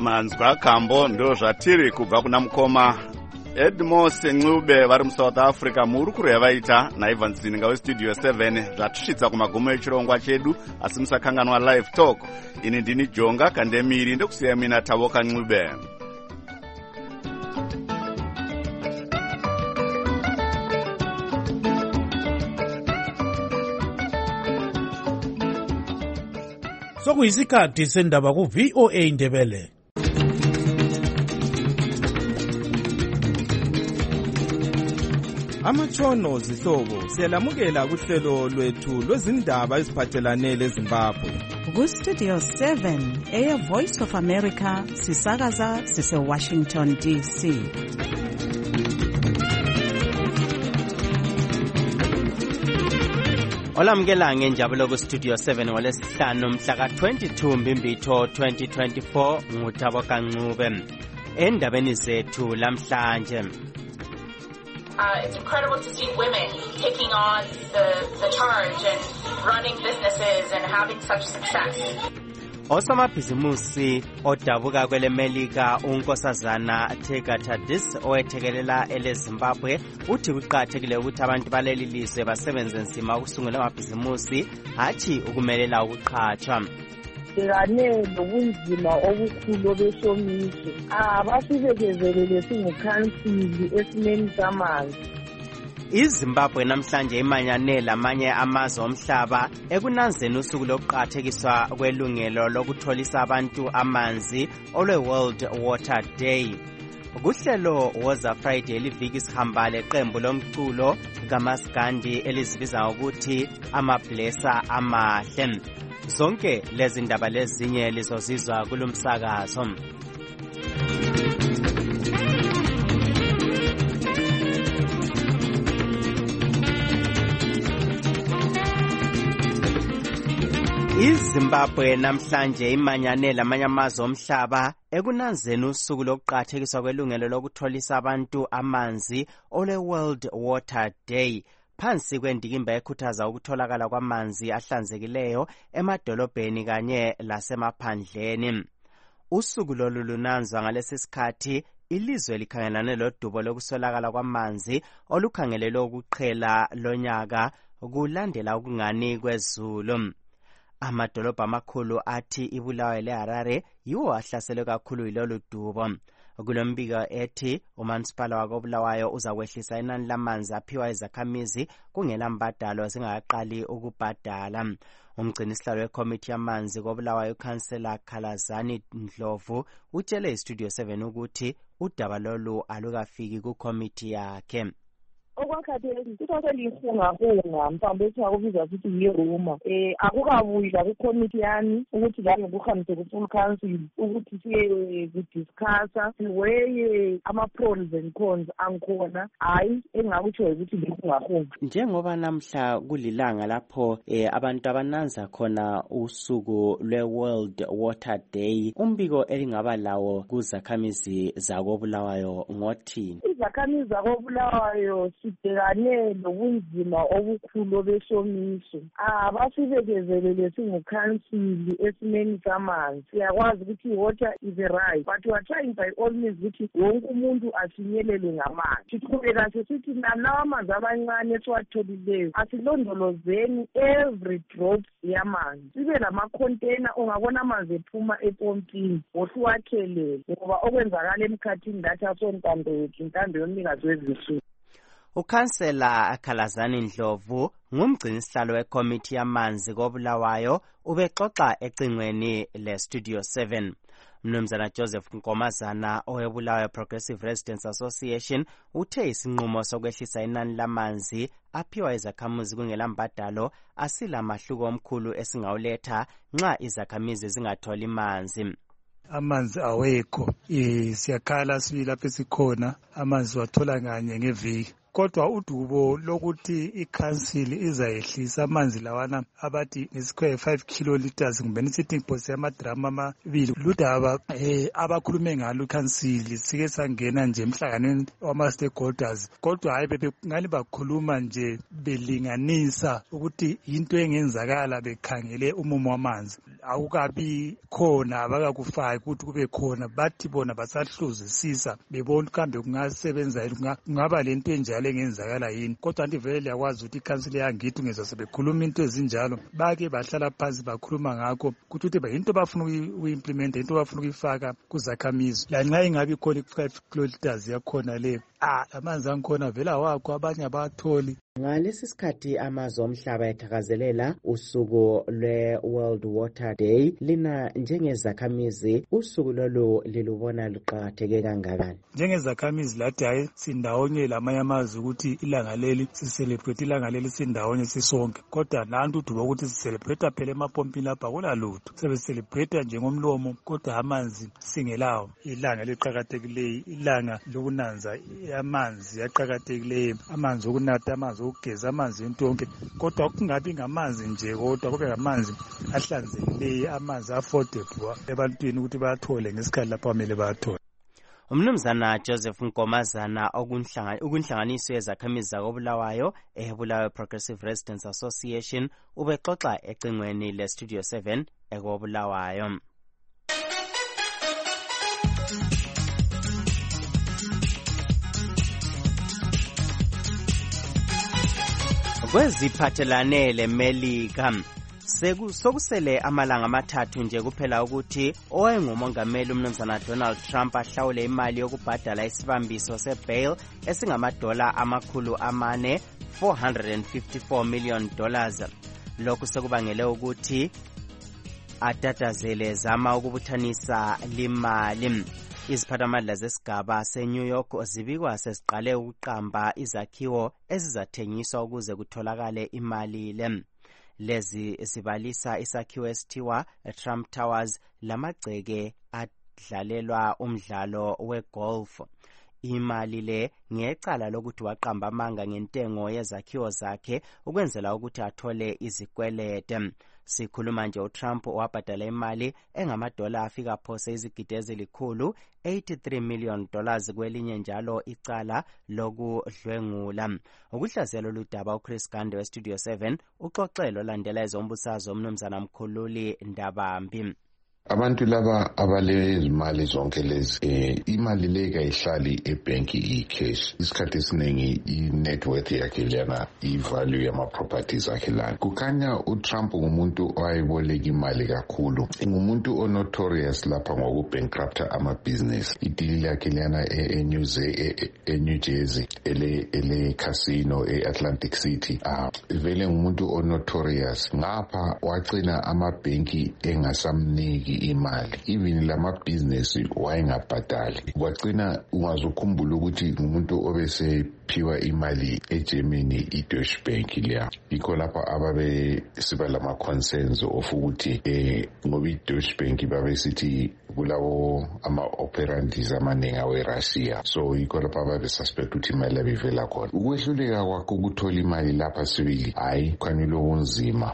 manzwa kambo ndo zvatiri kubva kuna mukoma Edmos Ncube vari muSouth Africa muri kureva vaita naIvan Zininga westudio seven zvatusvitsa kumagumo echirongwa chedu asi musakanganwa live talk. Ini ndini Jonga Kandemiri ndokusiya mina Tavoka Ncube. Sokuyisikhathi sendaba ku V O A Ndebele. Amatshono zihlobo siyalamukela kuhlelo lwethu lwezindaba eziphathelane leZimbabwe. Ku Studio seven, Air Voice of America, sisakaza sise Washington D C. Olamukela ngenjabulo ku Studio seven ngolesihlanu mhla ka twenty-two Mbimbitho twenty twenty-four nguThabo Ncube. Endabeni zethu lamhlanje. Uh, it's incredible to see women taking on the, the charge and running businesses and having such success. Osomabhizimusi odabuka kwele Melika unkosazana Tegatadis owethekelela ele Zimbabwe uthi kuqakathekile ukuthi abantu baleli lizwe basebenze nzima ukusungula amabhizimusi hathi ukumelela ukuqhatshwa. Bekane lobunzima obukhulu obesomiso abasibekezelele singukhansili esimeni samanzi. iZimbabwe namhlanje imanyane lamanye amazwe omhlaba ekunanzeni usuku lokuqakathekiswa kwelungelo lokutholisa abantu amanzi olwe World Water Day. Kuhlelo Woza Friday liviki sihamba leqembu lomculo kaMaskandi elizibiza ukuthi amablessa amahle. Zonke lezi ndaba lezinye lizozizwa kulumsakazo. iZimbabwe namhlanje imanyane lamanye amazwe omhlaba ekunanzeni usuku lokuqakathekiswa kwelungelo lokutholisa abantu amanzi ole World Water Day. Phansi kwendikimba ekhuthaza ukutholakala kwamanzi ahlanzekileyo emadolobheni kanye lasemaphandleni. Usuku lolu lunanzwa ngalesi sikhathi ilizwe likhangelane lodubo lokuswelakala kwamanzi olukhangelelwe ukuqhela lonyaka kulandela ukungani kwezulu. Amadolobha amakhulu athi iBulawayo leHarare yiwo ahlaselwe kakhulu yilolu dubo. Kulombiko ethi uMansipala wakoBulawayo uzakwehlisa inani lamanzi aphiwa izakhamizi kungela mbadalo zingaqali ukubhadala. Umgcinisihlalo wekomiti yamanzi koBulawayo uKhansela Khalazani Ndlovu utshele iStudio seven ukuthi udaba lolu alukafiki kukomiti yakhe. Okwakhathesi kusaselihungahunga mhlawumbe esiyakubiza sithi yiruma eh akukabuyi la kukomiti yani ukuthi la ngikuhambe ku-full council ukuthi siye kudiscussa siweye ama-pros and cons angikhona hayi engakutsho ukuthi lihungahunga. Njengoba namhla kulilanga lapho eh, abantu abananza khona usuku lwe-World Water Day, umbiko elingaba lawo kuzakhamizi zakoBulawayo ngothini? Izakhamizi zakoBulawayo sibhekane lobunzima obukhulu obesomiso abasibekezelele singukhansili esimeni samanzi. Siyakwazi ukuthi water is a right but we are trying by all means ukuthi wonke umuntu afinyelele ngamanzi. Siqhubeka sithi nalawa amanzi abancane esiwatholileyo asilondolozeni every drop yamanzi. Sibe lama-container ongabona amanzi ephuma epompini wohluwakhelele ngoba okwenzakala emkhathini lathi asontando yethu intando yomnikazi wezisuku. Ukhansela Khalazani Ndlovu ngumgcinisihlalo wekomiti yamanzi koBulawayo ubexoxa ecingweni leStudio seven. Mnumzana Joseph Nkomazana oweBulawayo Progressive Residents Association uthe isinqumo sokwehlisa inani lamanzi aphiwa izakhamizi kungela mbadalo asila mahluko omkhulu esingawuletha nxa izakhamizi zingatholi manzi. Amanzi awekho, siyakhala silapho sikhona amanzi wathola kanye ngeviki. Kodwa udubo lokuthi ikhansili izayehlisa amanzi lawana abathi ngesikhathi five kiloliters kumbe nisithi ngiphosa amadrama amabili ludaba eh abakhulume ngalo ikhansili sike sangena nje emhlanganweni wama stakeholders. Kodwa hayi bengani bakhuluma nje belinganisa ukuthi into engenzakala bekhangele umumo wamanzi. awukabi khona abakakufaki ukuthi kube khona bathi bona basahluzisisa bebona kambe kungasebenza yini kungaba lento enjalo engenzakala yini kodwa anti vele liyakwazi ukuthi ikhansili yangithi ungeza sebekhuluma into ezinjalo bake bahlala phansi bakhuluma ngakho ukuthi ukuthi into bafuna uyimplement into bafuna ukuyifaka kuzakhamizi lanxa ingabi khona i-five kilometers yakhona le ah amanzi angikhona vela wakho abanye abatholi. Ngalesi sikhathi amazwe omhlaba ethakazelela usuku lwe-World Water Day lina njengezakhamizi usuku lolu lilubona luqakatheke kangakanani? Njengezakhamizi lathi hayi sindawonye lamanye amazwe ukuthi ilanga leli sicelebrate ilanga leli sindawonye sisonke kodwa nantu uduba ukuthi sicelebrate phela emapompini lapha kulalutho sebe celebrate njengomlomo kodwa amanzi singelawo. Ilanga liqhakathekileyo ilanga lokunanza amanzi yaqhakathekileyo amanzi okunatha amanzi ukugeza amanzi into yonke kodwa kungabi ngamanzi nje kodwa kube ngamanzi ahlanzekileyo amanzi affordable ebantwini ukuthi bathole ngesikhathi lapho amele bathole. Umnumzana Joseph Nkomazana okunhlanganiso yezakhamizi zakobulawayo eBulawayo Progressive Residents Association ubexoxa ecingweni le Studio seven ekobulawayo. Kweziphathelane leMelika sokusele amalanga amathathu nje kuphela ukuthi owayengumongameli umnumzana Donald Trump ahlawule imali yokubhadala isibambiso sebail esingamadola amakhulu amane four hundred fifty-four million dollars. Lokhu sekubangele ukuthi atatazele zama ukubuthanisa limali. Iziphathamandla zesigaba seNew York zibikwa sesiqale ukuqamba izakhiwo ezizathengiswa ukuze kutholakale imali le. Lezi sibalisa isakhiwo esithiwa Trump Towers lamagceke adlalelwa umdlalo wegolf. Imali le ngecala lokuthi waqamba amanga ngentengo yezakhiwo zakhe ukwenzela ukuthi athole izikwelede. Sikhuluma nje uTrump wabhadala imali engamadola afika phose izigidi ezilikhulu eighty-three million dollars kwelinye njalo icala lokudlwengula. Ukuhlazela ludaba uChris Gande weStudio seven uxoxelo landela ezombusazwe umnumzana Mkhululi Ndabambi. Abantu laba abalezimali zonke lezi eh imali le kayihlali ebanki icash isikhathi esiningi inet worth yakhe lana ivalue yama properties akhe lana kukanya uTrump ngumuntu owayiboleka imali kakhulu ngumuntu onotorious lapha ngokubankrupta ama business idili lakhe lana eNew eNew Jersey ele ele casino eAtlantic City ah vele ngumuntu onotorious ngapha wagcina amabhenki engasamniki imali even lama business wayengabhadali wagcina ungazukhumbula ukuthi umuntu obese phiwa imali eGermany iDeutsche Bank leya ikho lapha ababe siba lama concerns of ukuthi eh ngoba iDeutsche Bank babe sithi kulawo ama operands amaningi awe Russia so ikho lapha ababe suspect ukuthi imali abivela khona ukwehluleka kwakho ukuthola imali lapha sibili hayi kwanilo unzima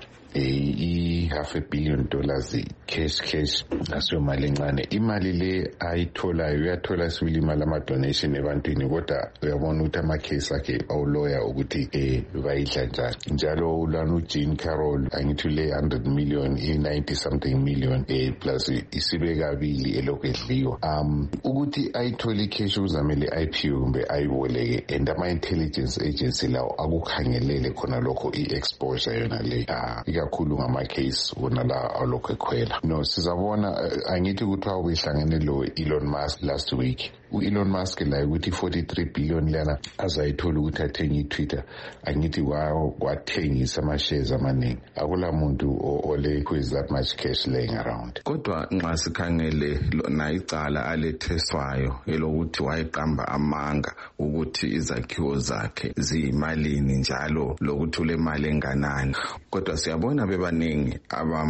i half a billion dollars cash cash naso mali encane imali le ayitholayo uyathola sibili imali ama donation ebantwini kodwa uyabona ukuthi ama case akhe awuloya ukuthi eh bayidla njani njalo ulana uJean Carroll angithi le one hundred million i ninety something million eh plus isibe kabili elokedliwa um ukuthi ayithole cash uzamele I P O kumbe ayiboleke and ama intelligence agency lawo akukhangelele khona lokho iexposure yona le ah kakhulu ngama case wona la alokho ekhwela no sizabona angithi kuthiwa uyihlangene lo Elon Musk last week uElon Musk la ukuthi forty-three billion lana azayithola ukuthi athenge iTwitter angithi wawo kwathengisa ama shares amaningi akula muntu ole with that much cash laying around kodwa nxa sikhangele lona icala aletheswayo elokuthi wayeqamba amanga ukuthi izakhiwo zakhe ziyimalini njalo lokuthi ule mali enganani kodwa siyabona bebaningi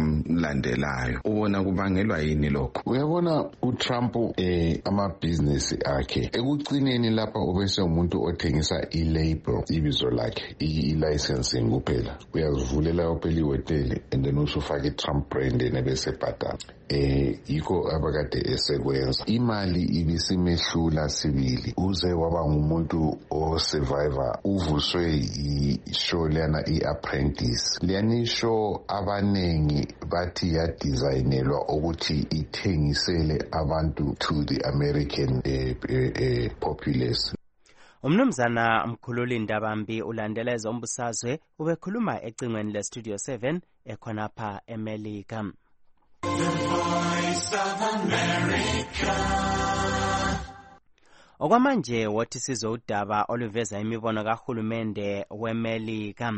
abamlandelayo ubona kubangelwa yini lokho uyabona uTrump eh ama business amabhizinisi akhe. Ekucineni lapha ubese umuntu othengisa i-label, ibizo lakhe, i-licensing kuphela. Uyazivulela phela ihoteli and then usufaka i-Trump brand nebese bhadala. Eh yikho abakade esekwenza. Imali ibisimehlula sibili. Uze waba ngumuntu o-survivor, uvuswe i-show lana i-Apprentice. Liyani show abanengi bathi yadesignelwa ukuthi ithengisele abantu to the American eh, eh, eh, populace. Umnumzana Mkhululi Ndabambi ulandela ezombusazwe ubekhuluma ecingweni le Studio seven ekhonapha eMelika. The Voice of America. Okwamanje wothi sizo udaba oluveza imibono kahulumende weMelika.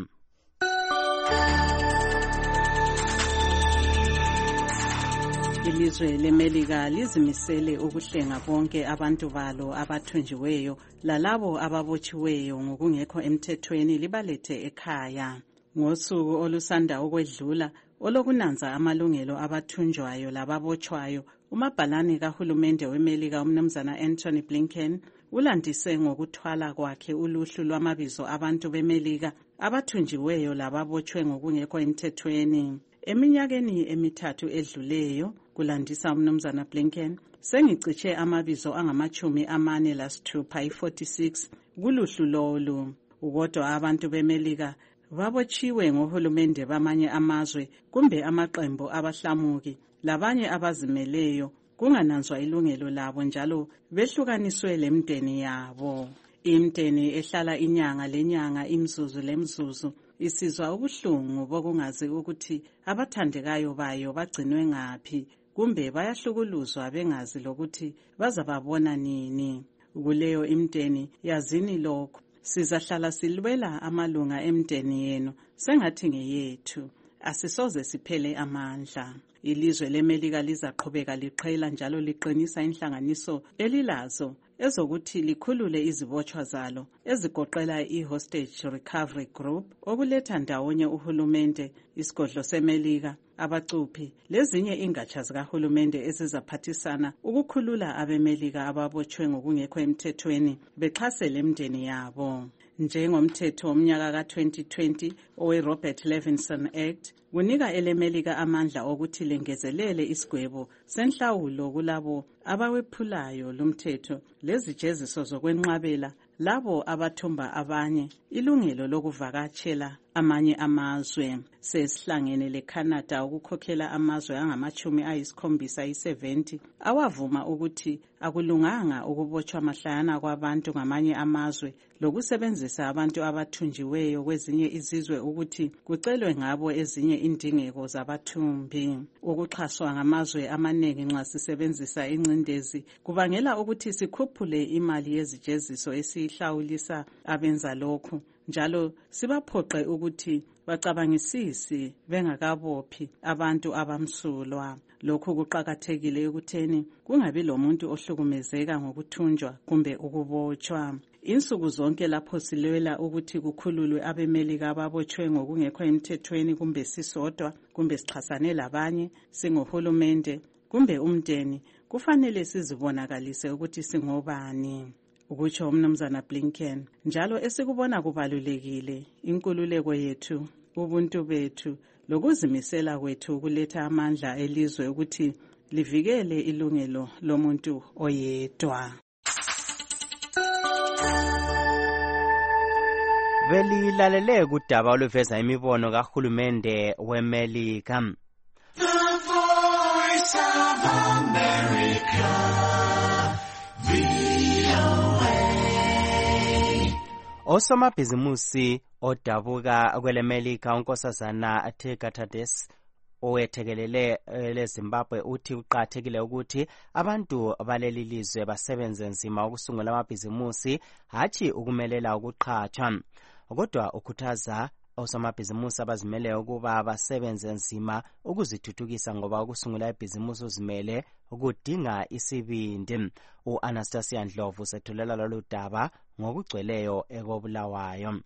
Ilizwe leMelika lizimisele ukuhlenga bonke abantu balo abathunjiweyo lalabo ababotshiweyo ngokungekho emthethweni libalethe ekhaya. Ngosuku olusanda ukwedlula olokunanza amalungelo abathunjwayo lababotshwayo, umabhalane kahulumende weMelika umnumzana Anthony Blinken ulandise ngokuthwala kwakhe uluhlu lwamabizo abantu beMelika abathunjiweyo lababotshwe ngokungekho emthethweni. Eminyakeni emithathu edluleyo, kulandisa umnumzana Blinken, sengiciche amabizo angamachumi amane lasithupha i-forty-six kuluhlu lolu. Ukodwa abantu beMelika babotshiwe ngohulumende bamanye amazwe kumbe amaqembu abahlamuki labanye abazimeleyo kungananzwa ilungelo labo njalo behlukaniswe lemndeni yabo. Imndeni ehlala inyanga lenyanga imzuzu lemzuzu isizwa ubuhlungu bokungazi ukuthi abathandekayo bayo bagcinwe ngaphi kumbe bayahlukuluzwa bengazi lokuthi bazababona nini. Kuleyo imndeni yazini lokho sizahlala silwela amalunga emndeni yenu sengathi ngeyethu, asisoze siphele amandla. Ilizwe leMelika lizaqhubeka liqhela njalo liqinisa inhlanganiso elilazo ezokuthi likhulule izibotshwa zalo ezigoqela i-Hostage Recovery Group okuletha ndawonye uhulumende, isigodlo seMelika, abacuphi lezinye ingatsha zikahulumende ezizaphathisana ukukhulula abeMelika ababotshwe ngokungekho emthethweni bexhase lemndeni yabo. Njengomthetho womnyaka ka-twenty twenty owe-Robert Levinson Act kunika eleMelika amandla okuthi lengezelele isigwebo senhlawulo kulabo abawephulayo lumthetho lezijeziso zokwenqabela labo abathumba abanye ilungelo lokuvakatshela amanye amazwe. Sesihlangene leCanada ukukhokhela amazwe angamachumi ayisikhombisa i-seventy awavuma ukuthi akulunganga ukubotshwa mahlayana kwabantu ngamanye amazwe lokusebenzisa abantu abathunjiweyo kwezinye izizwe ukuthi kucelwe ngabo ezinye indingeko zabathumbi. Ukuxhaswa ngamazwe amaningi nxa sisebenzisa ingcindezi kubangela ukuthi sikhuphule imali yezijeziso esihlawulisa abenza lokhu njalo sibaphoqe ukuthi bacabangisisi bengakabophi abantu abamsulwa. Lokhu kuqakathekile ekutheni kungabi lomuntu ohlukumezeka ngokuthunjwa kumbe ukubotshwa. Insuku zonke lapho silwela ukuthi kukhululwe abeMelika ababotshwe ngokungekho emthethweni kumbe sisodwa kumbe sixhasane labanye singohulumende kumbe umndeni, kufanele sizibonakalise ukuthi singobani. Ukutsho umnumzana Blinken, njalo esikubona kubalulekile inkululeko yethu, ubuntu bethu lokuzimisela kwethu ukuletha amandla elizwe ukuthi livikele ilungelo lomuntu oyedwa. Belilalele kudaba oluveza imibono kahulumende weMelika. The Voice of America. Osomabhizimusi odabuka kweleMelika unkosazana Tigger Tades owethekelele leZimbabwe uthi uqathekile ukuthi abantu baleli lizwe basebenze nzima ukusungula amabhizimusi hathi ukumelela ukuqhatshwa. Kodwa ukhuthaza osomabhizimusi abazimeleyo ukuba basebenze nzima ukuzithuthukisa ngoba ukusungula ibhizimusi uzimele ukudinga isibindi. U-Anastasia Ndlovu sethulela lolu daba ngokugcweleyo ekobulawayo.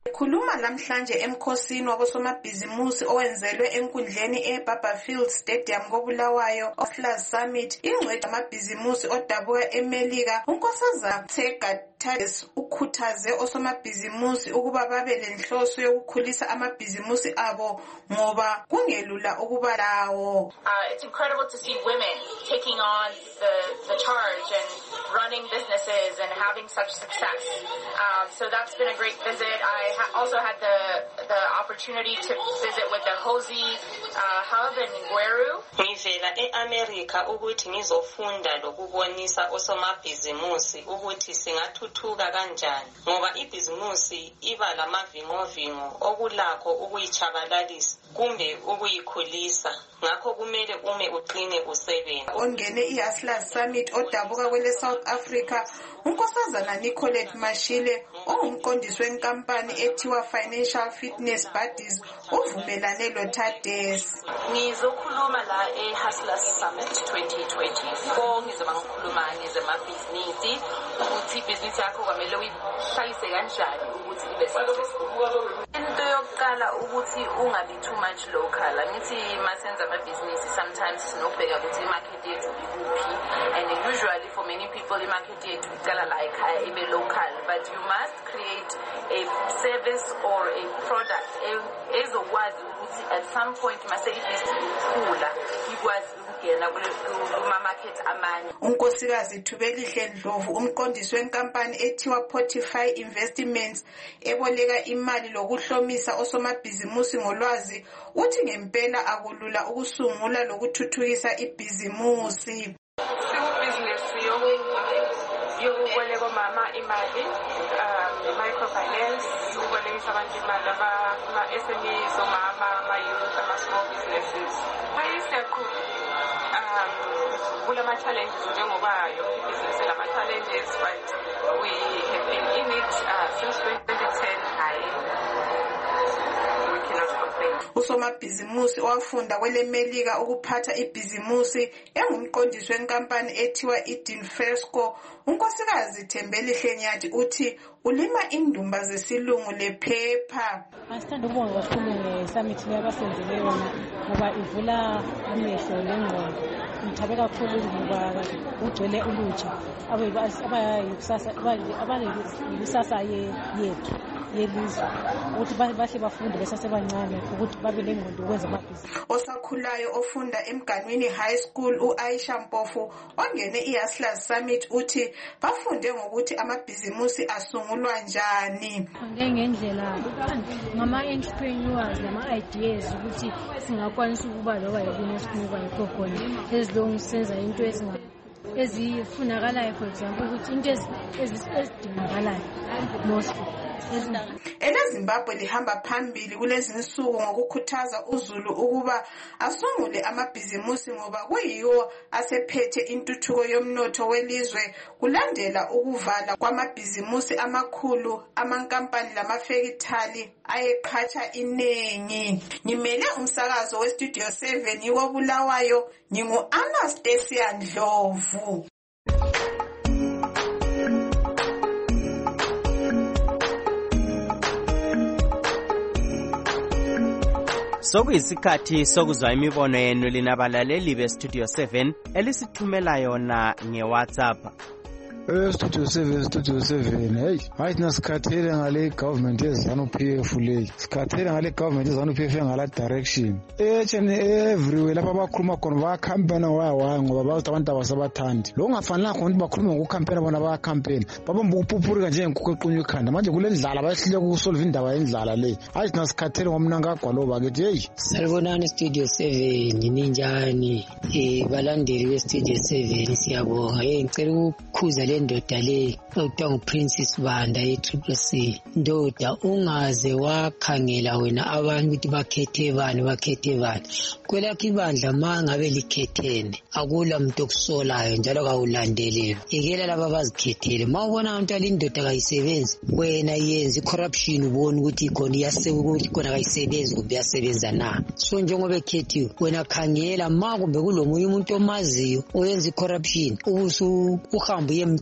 Khuluma namhlanje emkhosini wabosomabhizimusi owenzelwe enkundleni eBarberfield Stadium koBulawayo Hustlers Summit, ingcweti yamabhizimusi odabuka eMelika uNkosazana Tega Tades ukhuthaze osomabhizimusi ukuba babe lenhloso yokukhulisa amabhizimusi abo ngoba kungelula ukuba lawo. Uh, it's incredible to see women taking on the, the charge and running businesses and having such success. Um, so that's been a great visit. I ha- also had the the opportunity to visit with the Hosi uh, hub in Gweru. Ngivela eAmerica ukuthi ngizofunda lokubonisa osomabhizimusi ukuthi singathuthuka kanjani ngoba ibhizimusi iba lamavingovingo okulakho ukuyichabalalisa kumbe ukuyikhulisa ngakho kumele ume uqine usebenza. Ongene iHustlers Summit odabuka kwele South Africa uNkosazana Nicolette Mashile ongumqondisi wenkampani ethiwa Financial Fitness Buddies uvumelane loThades. Ngizokhuluma la eHustlers Summit twenty twenty-four ngizoba ngikhuluma ngezamabhizinisi ukuthi ibhizinisi yakho kwamele uyihlayise kanjani ukuthi ibe successful. Into yokuqala ukuthi ungabi too much local. Ngithi masenza amabhizinisi sometimes sinobheka ukuthi imarket yethu ikuphi, and usually for many people imarket yethu iqala la ekhaya ibe local, but you must create a service or a product ezokwazi ukuthi at some point mase ibhizinisi ikhula ikwazi ukungena kuma market amanye. uNkosikazi Thubelihle Ndlovu umqondisi wenkampani ethiwa Portify Investments eboleka imali lokuhlomisa osomabhizimusi ngolwazi uthi ngempela akulula ukusungula lokuthuthukisa ibhizimusi. Business yokuboleka mama imali, um, microfinance, ubolekisa abantu imali ama S M Es, omama, ama-youth, ama-small businesses. Ayisiyakhulu um kulama challenges njengoba yonke ibhizinisi lama challenges, but we have been in it uh, since twenty ten. Usomabhizimusi owafunda kwele Melika ukuphatha ibhizimusi engumqondisi wenkampani ethiwa Eden Fresco uNkosikazi Thembelihle Nyathi uthi ulima indumba zesilungu lephepha. Asithanda ukubonga kakhulu ngesummit yabasenzele yona ngoba ivula amehlo lengqondo. Ngithabe kakhulu ngoba ugcwele ulutsha abayikusasa abayikusasa yethu yelizwe ukuthi bahle bafunde besasebancane ukuthi babe lengqondo ukwenza amabhizinisi. Osakhulayo ofunda eMganwini High School uAisha Mpofu ongene iHustlers Summit uthi bafunde ngokuthi amabhizimusi asungulwa njani. Ngendlela ngama-entrepreneurs nama-ideas ukuthi singakwanisa ukuba loba yikuni esifuneka yikho khona ezilongu senza into ezinga ezifunakalayo, for example ukuthi into ezidingakalayo mostly. EleZimbabwe lihamba phambili kulezi nsuku ngokukhuthaza uZulu ukuba asungule amabhizimusi ngoba kuyiwo asephethe intuthuko yomnotho welizwe kulandela ukuvala kwamabhizimusi amakhulu amankampani lamafekithali ayeqhatsha inengi. Ngimele umsakazo weStudio seven yiwoBulawayo ngingu-Anastasia Ndlovu. Sokuyisikhathi sokuzwa imibono yenu linabalaleli beStudio seven elisithumela yona ngeWhatsApp. Eh Studio seven Studio seven hey hayi nasikhathele ngale government yezanu P F le sikhathele ngale government yezanu P F ngala direction each and everywhere lapha bakhuluma khona ba campaign wa wa ngoba bathi abantu abasabathandi lo ngafanele khona bakhuluma ngokucampaign bona ba campaign babamba ukuphupurika nje nkuku equnywa ikhanda manje kule ndlala bayehlile ukusolve indaba yendlala le hayi nasikhathele ngomnanga gwaloba ke hey salibonani Studio seven ninjani eh balandeli be Studio seven siyabonga hey ngicela ukukhuza ndoda le okuthiwa nguPrincess Banda ye-Triple C. Ndoda ungaze wakhangela wena abantu ukuthi bakhethe bani bakhethe bani kwelakho ibandla mangabe likhethene akula muntu okusolayo njalo kawulandeleli ikela laba bazikhethele mawubona abantu alindoda kayisebenzi wena yenza icorruption ubone ukuthi ikhona iyasebenza khona kayisebenzi kumbe yasebenza na so njengoba ekhethiwe wena khangela ma kumbe kulomunye umuntu omaziyo oyenza icorruption ubusu uhamba uye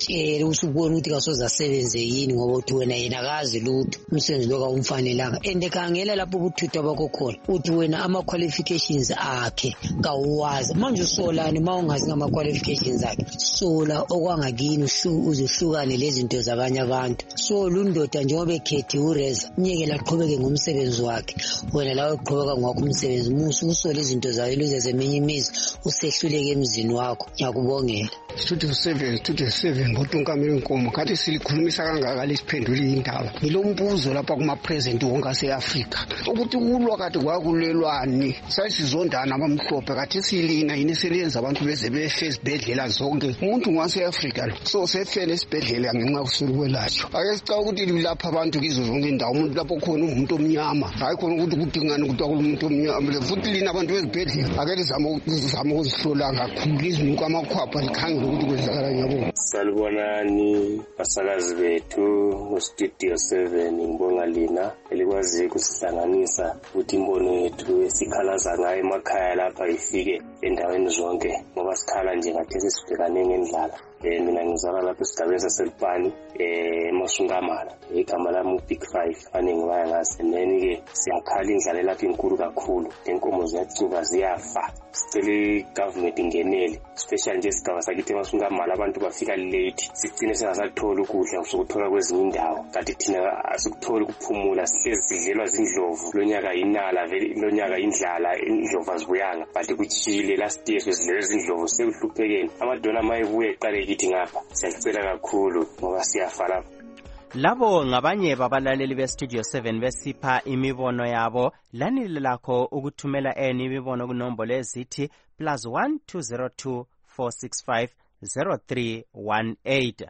umtshele usubona ukuthi kasoze asebenze yini ngoba uthi wena yena akazi lutho umsebenzi lo kawumfanelanga and khangela lapho ubuthutha bakho khona uthi wena ama-qualifications akhe kawuwazi manje usolani ma ungazi ngama-qualifications akhe sola okwangakini uzihlukane lezinto zabanye abantu so lundoda njengoba ekhethiwe ureza mnyekela aqhubeke ngomsebenzi wakhe wena lawe uqhubeka ngwakho umsebenzi musu usole izinto zayo luze zeminye imizi usehluleke emzini wakho ngiyakubongela. Studio seven Studio seven ngoTunkameli Nkomo kathi silikhulumisa kangaka lesiphendule indaba ngilo mbuzo lapha kuma president wonke ase-Afrika ukuthi kulwa kade kwakulelwani sayisizondana abamhlophe kathi silina yini selenza abantu beze befe esibhedlela zonke umuntu ngwase-Afrika lo so sefele esibhedlela ngenxa kusula ukwelashwa ake sicaba ukuthi lapha abantu kizo zonke indawo umuntu lapho khona umuntu omnyama hayi khona ukuthi kudingani ukuthi umuntu omnyama futhi lina abantu bezibhedlela ake lizama ukuzihlola kakhulu izinuka amakhwapha likhangela ukuthi kwenzakala nyabo. Salibonani basakazi bethu ngo-Studio seven ngibonga lina elikwazi ukusihlanganisa ukuthi imbono yethu esikhalaza ngayo emakhaya lapha ifike endaweni zonke ngoba sikhala nje ngathi sesibhekane ngendlala. Eh mina ngizalwa lapha esigabeni saseLupani eh eMasungamala igama lami uBig Five aningi baya ngase neni ke siyakhala indlala lapha inkulu kakhulu inkomo ziyacuba ziyafa sicela government ingenele especially nje isigaba sakithi eMasungamala abantu bafika late sigcine singasathola ukudla usukuthola kwezinye indawo kanti thina asikutholi ukuphumula sihlezi sidlelwa zindlovu lonyaka inala lonyaka indlala indlovu azibuyanga but kuchile last year sidlelwa zindlovu sekuhluphekeni amadona mayebuye eqale kithi ngapha siyacela kakhulu ngoba siyafa lapha. Labo ngabanye babalaleli be-Studio seven besipha imibono yabo lanile lakho ukuthumela eni imibono kunombolo ezithi plus one two zero two four six five zero three one eight.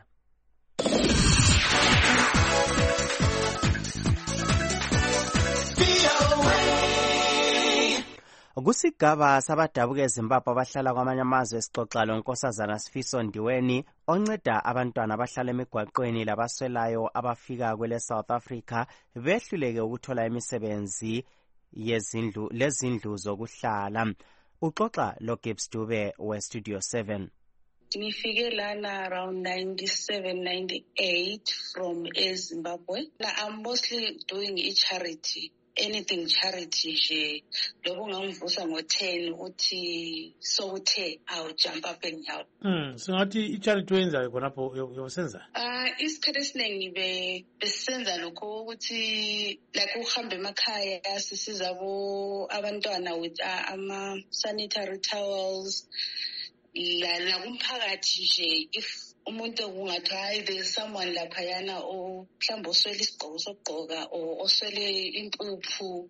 Kusigaba sabadabuka eZimbabwe abahlala kwamanye amazwe esixoxa lo Nkosazana Sifiso Ndiweni onceda abantwana abahlala emigwaqweni labaswelayo abafika kwele South Africa behluleke ukuthola imisebenzi yezindlu lezindlu zokuhlala. Uxoxa lo Gibbs Dube we Studio seven. Ngifike lana around ninety-seven ninety-eight from eZimbabwe. Now I'm mostly doing a charity. Anything charity nje lokho ngangivusa ngo ten uthi sokuthe I'll jump up and help. Mm singathi i-charity wenzayo khonapho yosenza? Ah isikhathi esiningi be besenza lokho ukuthi like uhambe emakhaya sisiza abo abantwana with uh, ama sanitary towels la la kumphakathi nje if umuntu kungathi hayi there's someone laphayana o mhlawumbe oswele isigqoko sokugqoka o oswele impuphu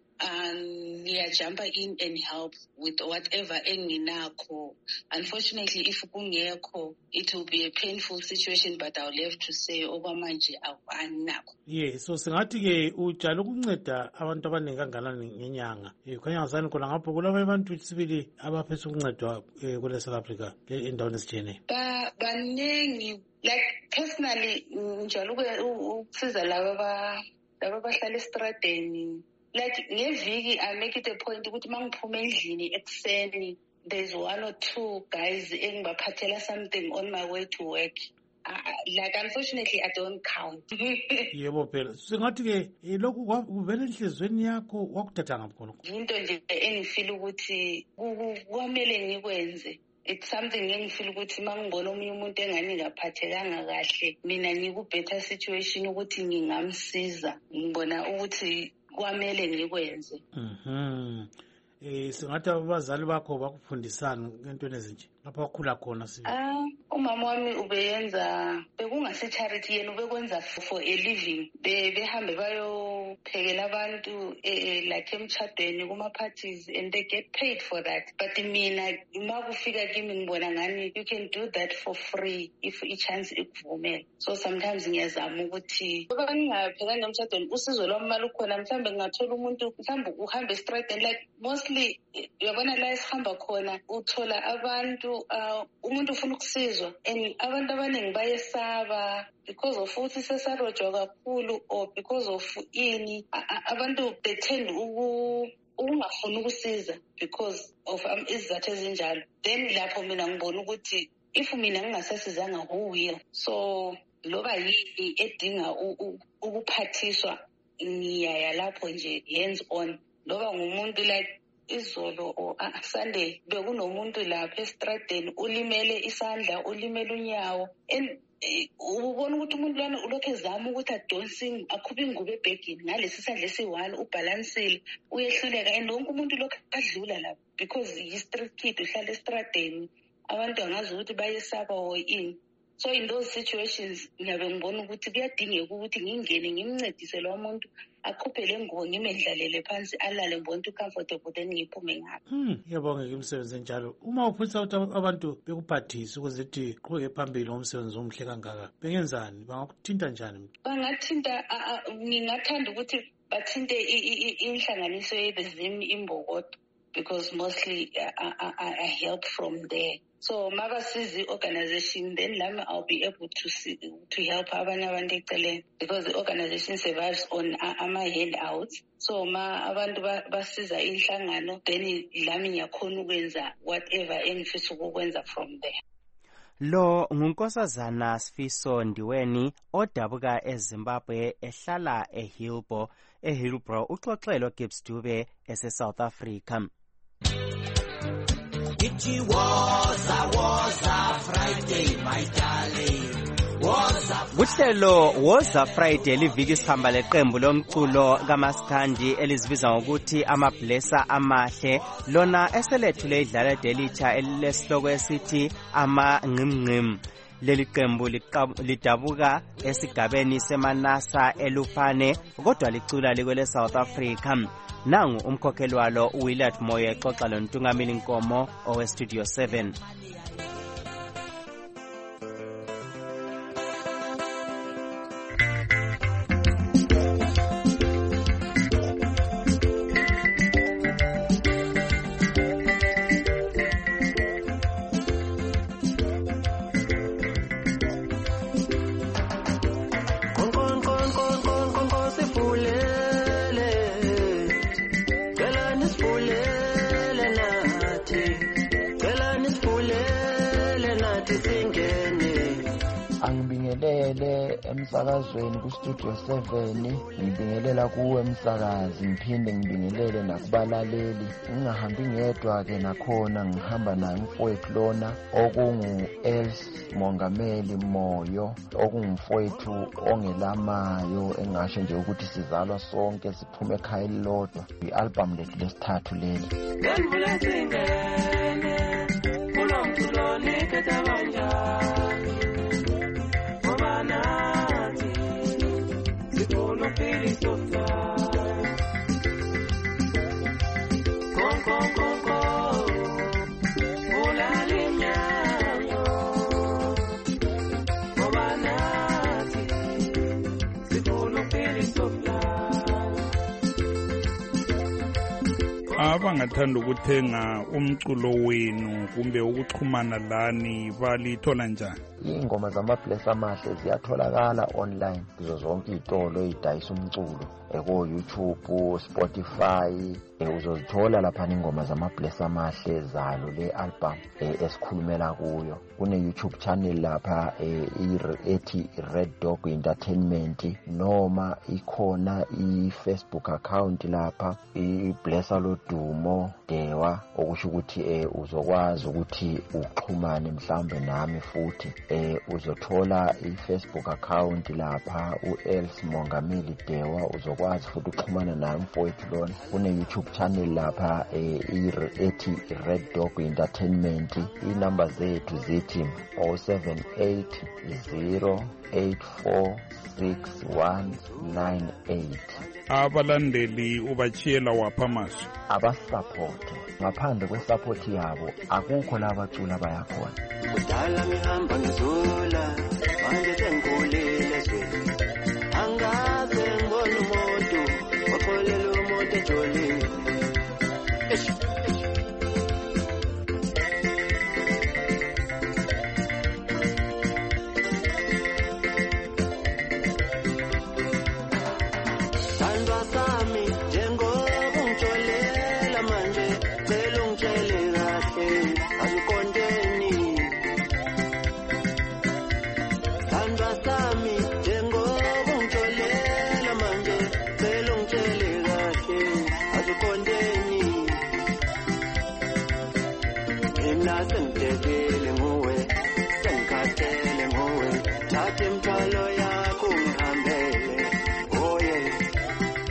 and ngiyajumpa in and help with whatever enginakho. Unfortunately if kungekho it will be a painful situation but I'll have to say okwamanje awanakho. Yeah, so singathi ke ujala ukunceda abantu abaningi kanganani ngenyanga. Eh khanya ngazani khona ngapho kulabo abantu sibili abaphesa ukuncedwa kule South Africa endaweni esijene. Ba baningi like personally njalo ukusiza laba ba laba bahlala estradeni. Like ngeviki I make it a point ukuthi mangiphuma endlini ekseni there's one or two guys engibaphathela something on my way to work. Uh, like unfortunately I don't count. Yebo phela singathi ke lokhu kuvela enhlizweni yakho wakuthatha ngaphi khona? Into nje engifeel ukuthi kwamele ngikwenze. It's something engifeel ukuthi mangibona omunye umuntu engani ngaphathekanga kahle mina ngiku better situation ukuthi ngingamsiza ngibona ukuthi kwamele ngikwenze. Mhm. Eh singathi abazali bakho bakufundisana ngentweni ezinje lapha wakhula khona sibe. Ah umama wami ubeyenza bekungase charity yena ubekwenza for a living. Be behambe bayo phekela abantu eh like emchadweni kuma parties and they get paid for that. But mina makufika kimi ngibona ngani you can do that for free if a chance ikuvumela. So sometimes ngiyazama ukuthi ngoba ngingapheka nomchadweni usizo lwamali ukhona mhlambe ngingathola umuntu mhlambe uhambe straight and like mostly yabona la esihamba khona uthola abantu uh, umuntu ufuna ukusizwa and abantu abaningi bayesaba because of ukuthi sesarojwa kakhulu or because of ini abantu they tend uku ungafuna ukusiza because of um, izathu ezinjalo. Then lapho mina ngibona ukuthi if mina ngingasasizanga who will. So loba yini edinga ukuphathiswa ngiyaya lapho nje hands on. Loba ngumuntu like izolo or Sunday bekunomuntu lapha estradeni ulimele isandla ulimele unyawo and ubona ukuthi umuntu lana ulokhe ezama ukuthi adonsing akhuphe ingubo ebhegini ngalesi sandla esi-one ubalansile uyehluleka and wonke umuntu lokho adlula lapho because yi-street kid uhlala estradeni abantu angazi ukuthi bayesaba or ini. So in those situations ngiyabe ngibona ukuthi kuyadingeka ukuthi ngingene ngimncedise lo muntu akhuphe le ngubo ngimendlalele phansi alale ngibona ukuthi comfortable then ngiphume ngapha. Hmm, yabonga ke umsebenzi enjalo. Uma uphutha ukuthi abantu bekuphathisa ukuze uthi qhubeke phambili ngomsebenzi omhle kangaka, bengenzani? Bangakuthinta njani? Bangathinta, ngingathanda ukuthi bathinte inhlanganiso yebezimi imbokodo because mostly I, I, I help from there. So mabasizi organization, then lami I'll be able to see, to help abanye abantu eceleni because the organization survives on ama handouts. So ma abantu basiza inhlangano, then lami ngiyakhona ukwenza whatever engifisa ukwenza from there. Lo ngunkosazana Sifiso Ndiweni odabuka eZimbabwe ehlala eHillbrow. eHillbrow uxoxelo Gibbs Dube ese-South Africa. It was a was a Friday, my darling. Was a Kuhlelo was a Friday liviki sihamba leqembu lomculo kaMaskandi elizibiza ngokuthi amablessa amahle lona eselethule idlala delitsha elilesihloko esithi ama ngqimngqim. Leli qembu lidabuka esigabeni semanasa elufane kodwa licula likwele South Africa. Nangu umkhokheli walo uWillard Moyo exoxa lontungameli Nkomo owe Studio seven. Emsakazweni ku Studio seven ngibingelela kuwe msakazi ngiphinde ngibingelele nakubalaleli ngingahambi ngedwa ke nakhona ngihamba naye mfowethu lona okungu Els Mongameli Moyo okungumfowethu ongelamayo engasho nje ukuthi sizalwa sonke siphume ekhaya elilodwa i-album lethu lesithathu leli. Abangathanda ukuthenga umculo wenu kumbe ukuxhumana lani balithola njani? Ingoma zamablessa amahle ziyatholakala online kuzo zonke izitolo ezidayisa umculo eko YouTube, Spotify, uzozithola lapha ingoma zamablessa amahle zalo le album esikhulumela kuyo. Kune YouTube channel lapha ethi Red Dog Entertainment noma ikhona i-Facebook account lapha iBlessa Lodumo Dewa okusho ukuthi uzokwazi ukuthi uxhumane mhlambe nami futhi eh uzothola i-Facebook account lapha uEls Mongameli Dewa uzokwazi futhi uxhumana nami mfowethu lona. Kune YouTube channel lapha ethi Red Dog Entertainment. Inamba zethu zithi oh seven eight zero eight four six one nine eight. Abalandeli ubachiyela wapha masu abasupport ngaphandle kwesupport yabo akukho labacula bayakhona. Kudala ngihamba ngizula manje sengikhulile zwe angaze ngibone umuntu okholela umuntu ejolile.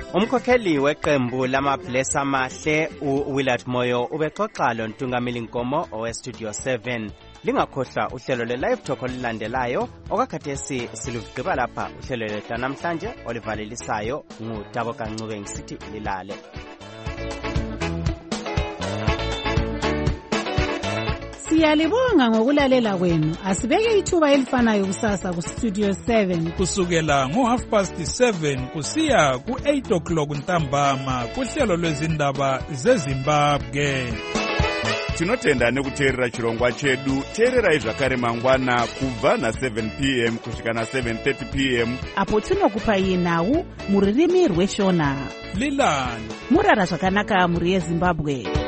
Umkhokheli weqembu lama-Bless amahle uWillard Moyo ubexoxa lo Ntungameli Nkomo oweStudio seven. Lingakhohlwa uhlelo le-Live Talk olulandelayo okakhathesi silugqiba lapha uhlelo lethu namhlanje olivalelisayo nguTabo Kancube ngisithi lilale. Siyalibonga ngokulalela kwenu. Asibeke ithuba elifanayo kusasa ku Studio seven kusukela ngo half past seven kusiya ku eight o'clock ntambama kuhlelo lwezindaba zeZimbabwe. Tinotenda nekuteerera chirongwa chedu. Teererai zvakare mangwana kubva na seven p m kusvika na seven thirty p m apo tinokupai nhau muririmi rweshona. Lilani murara zvakanaka muri yeZimbabwe.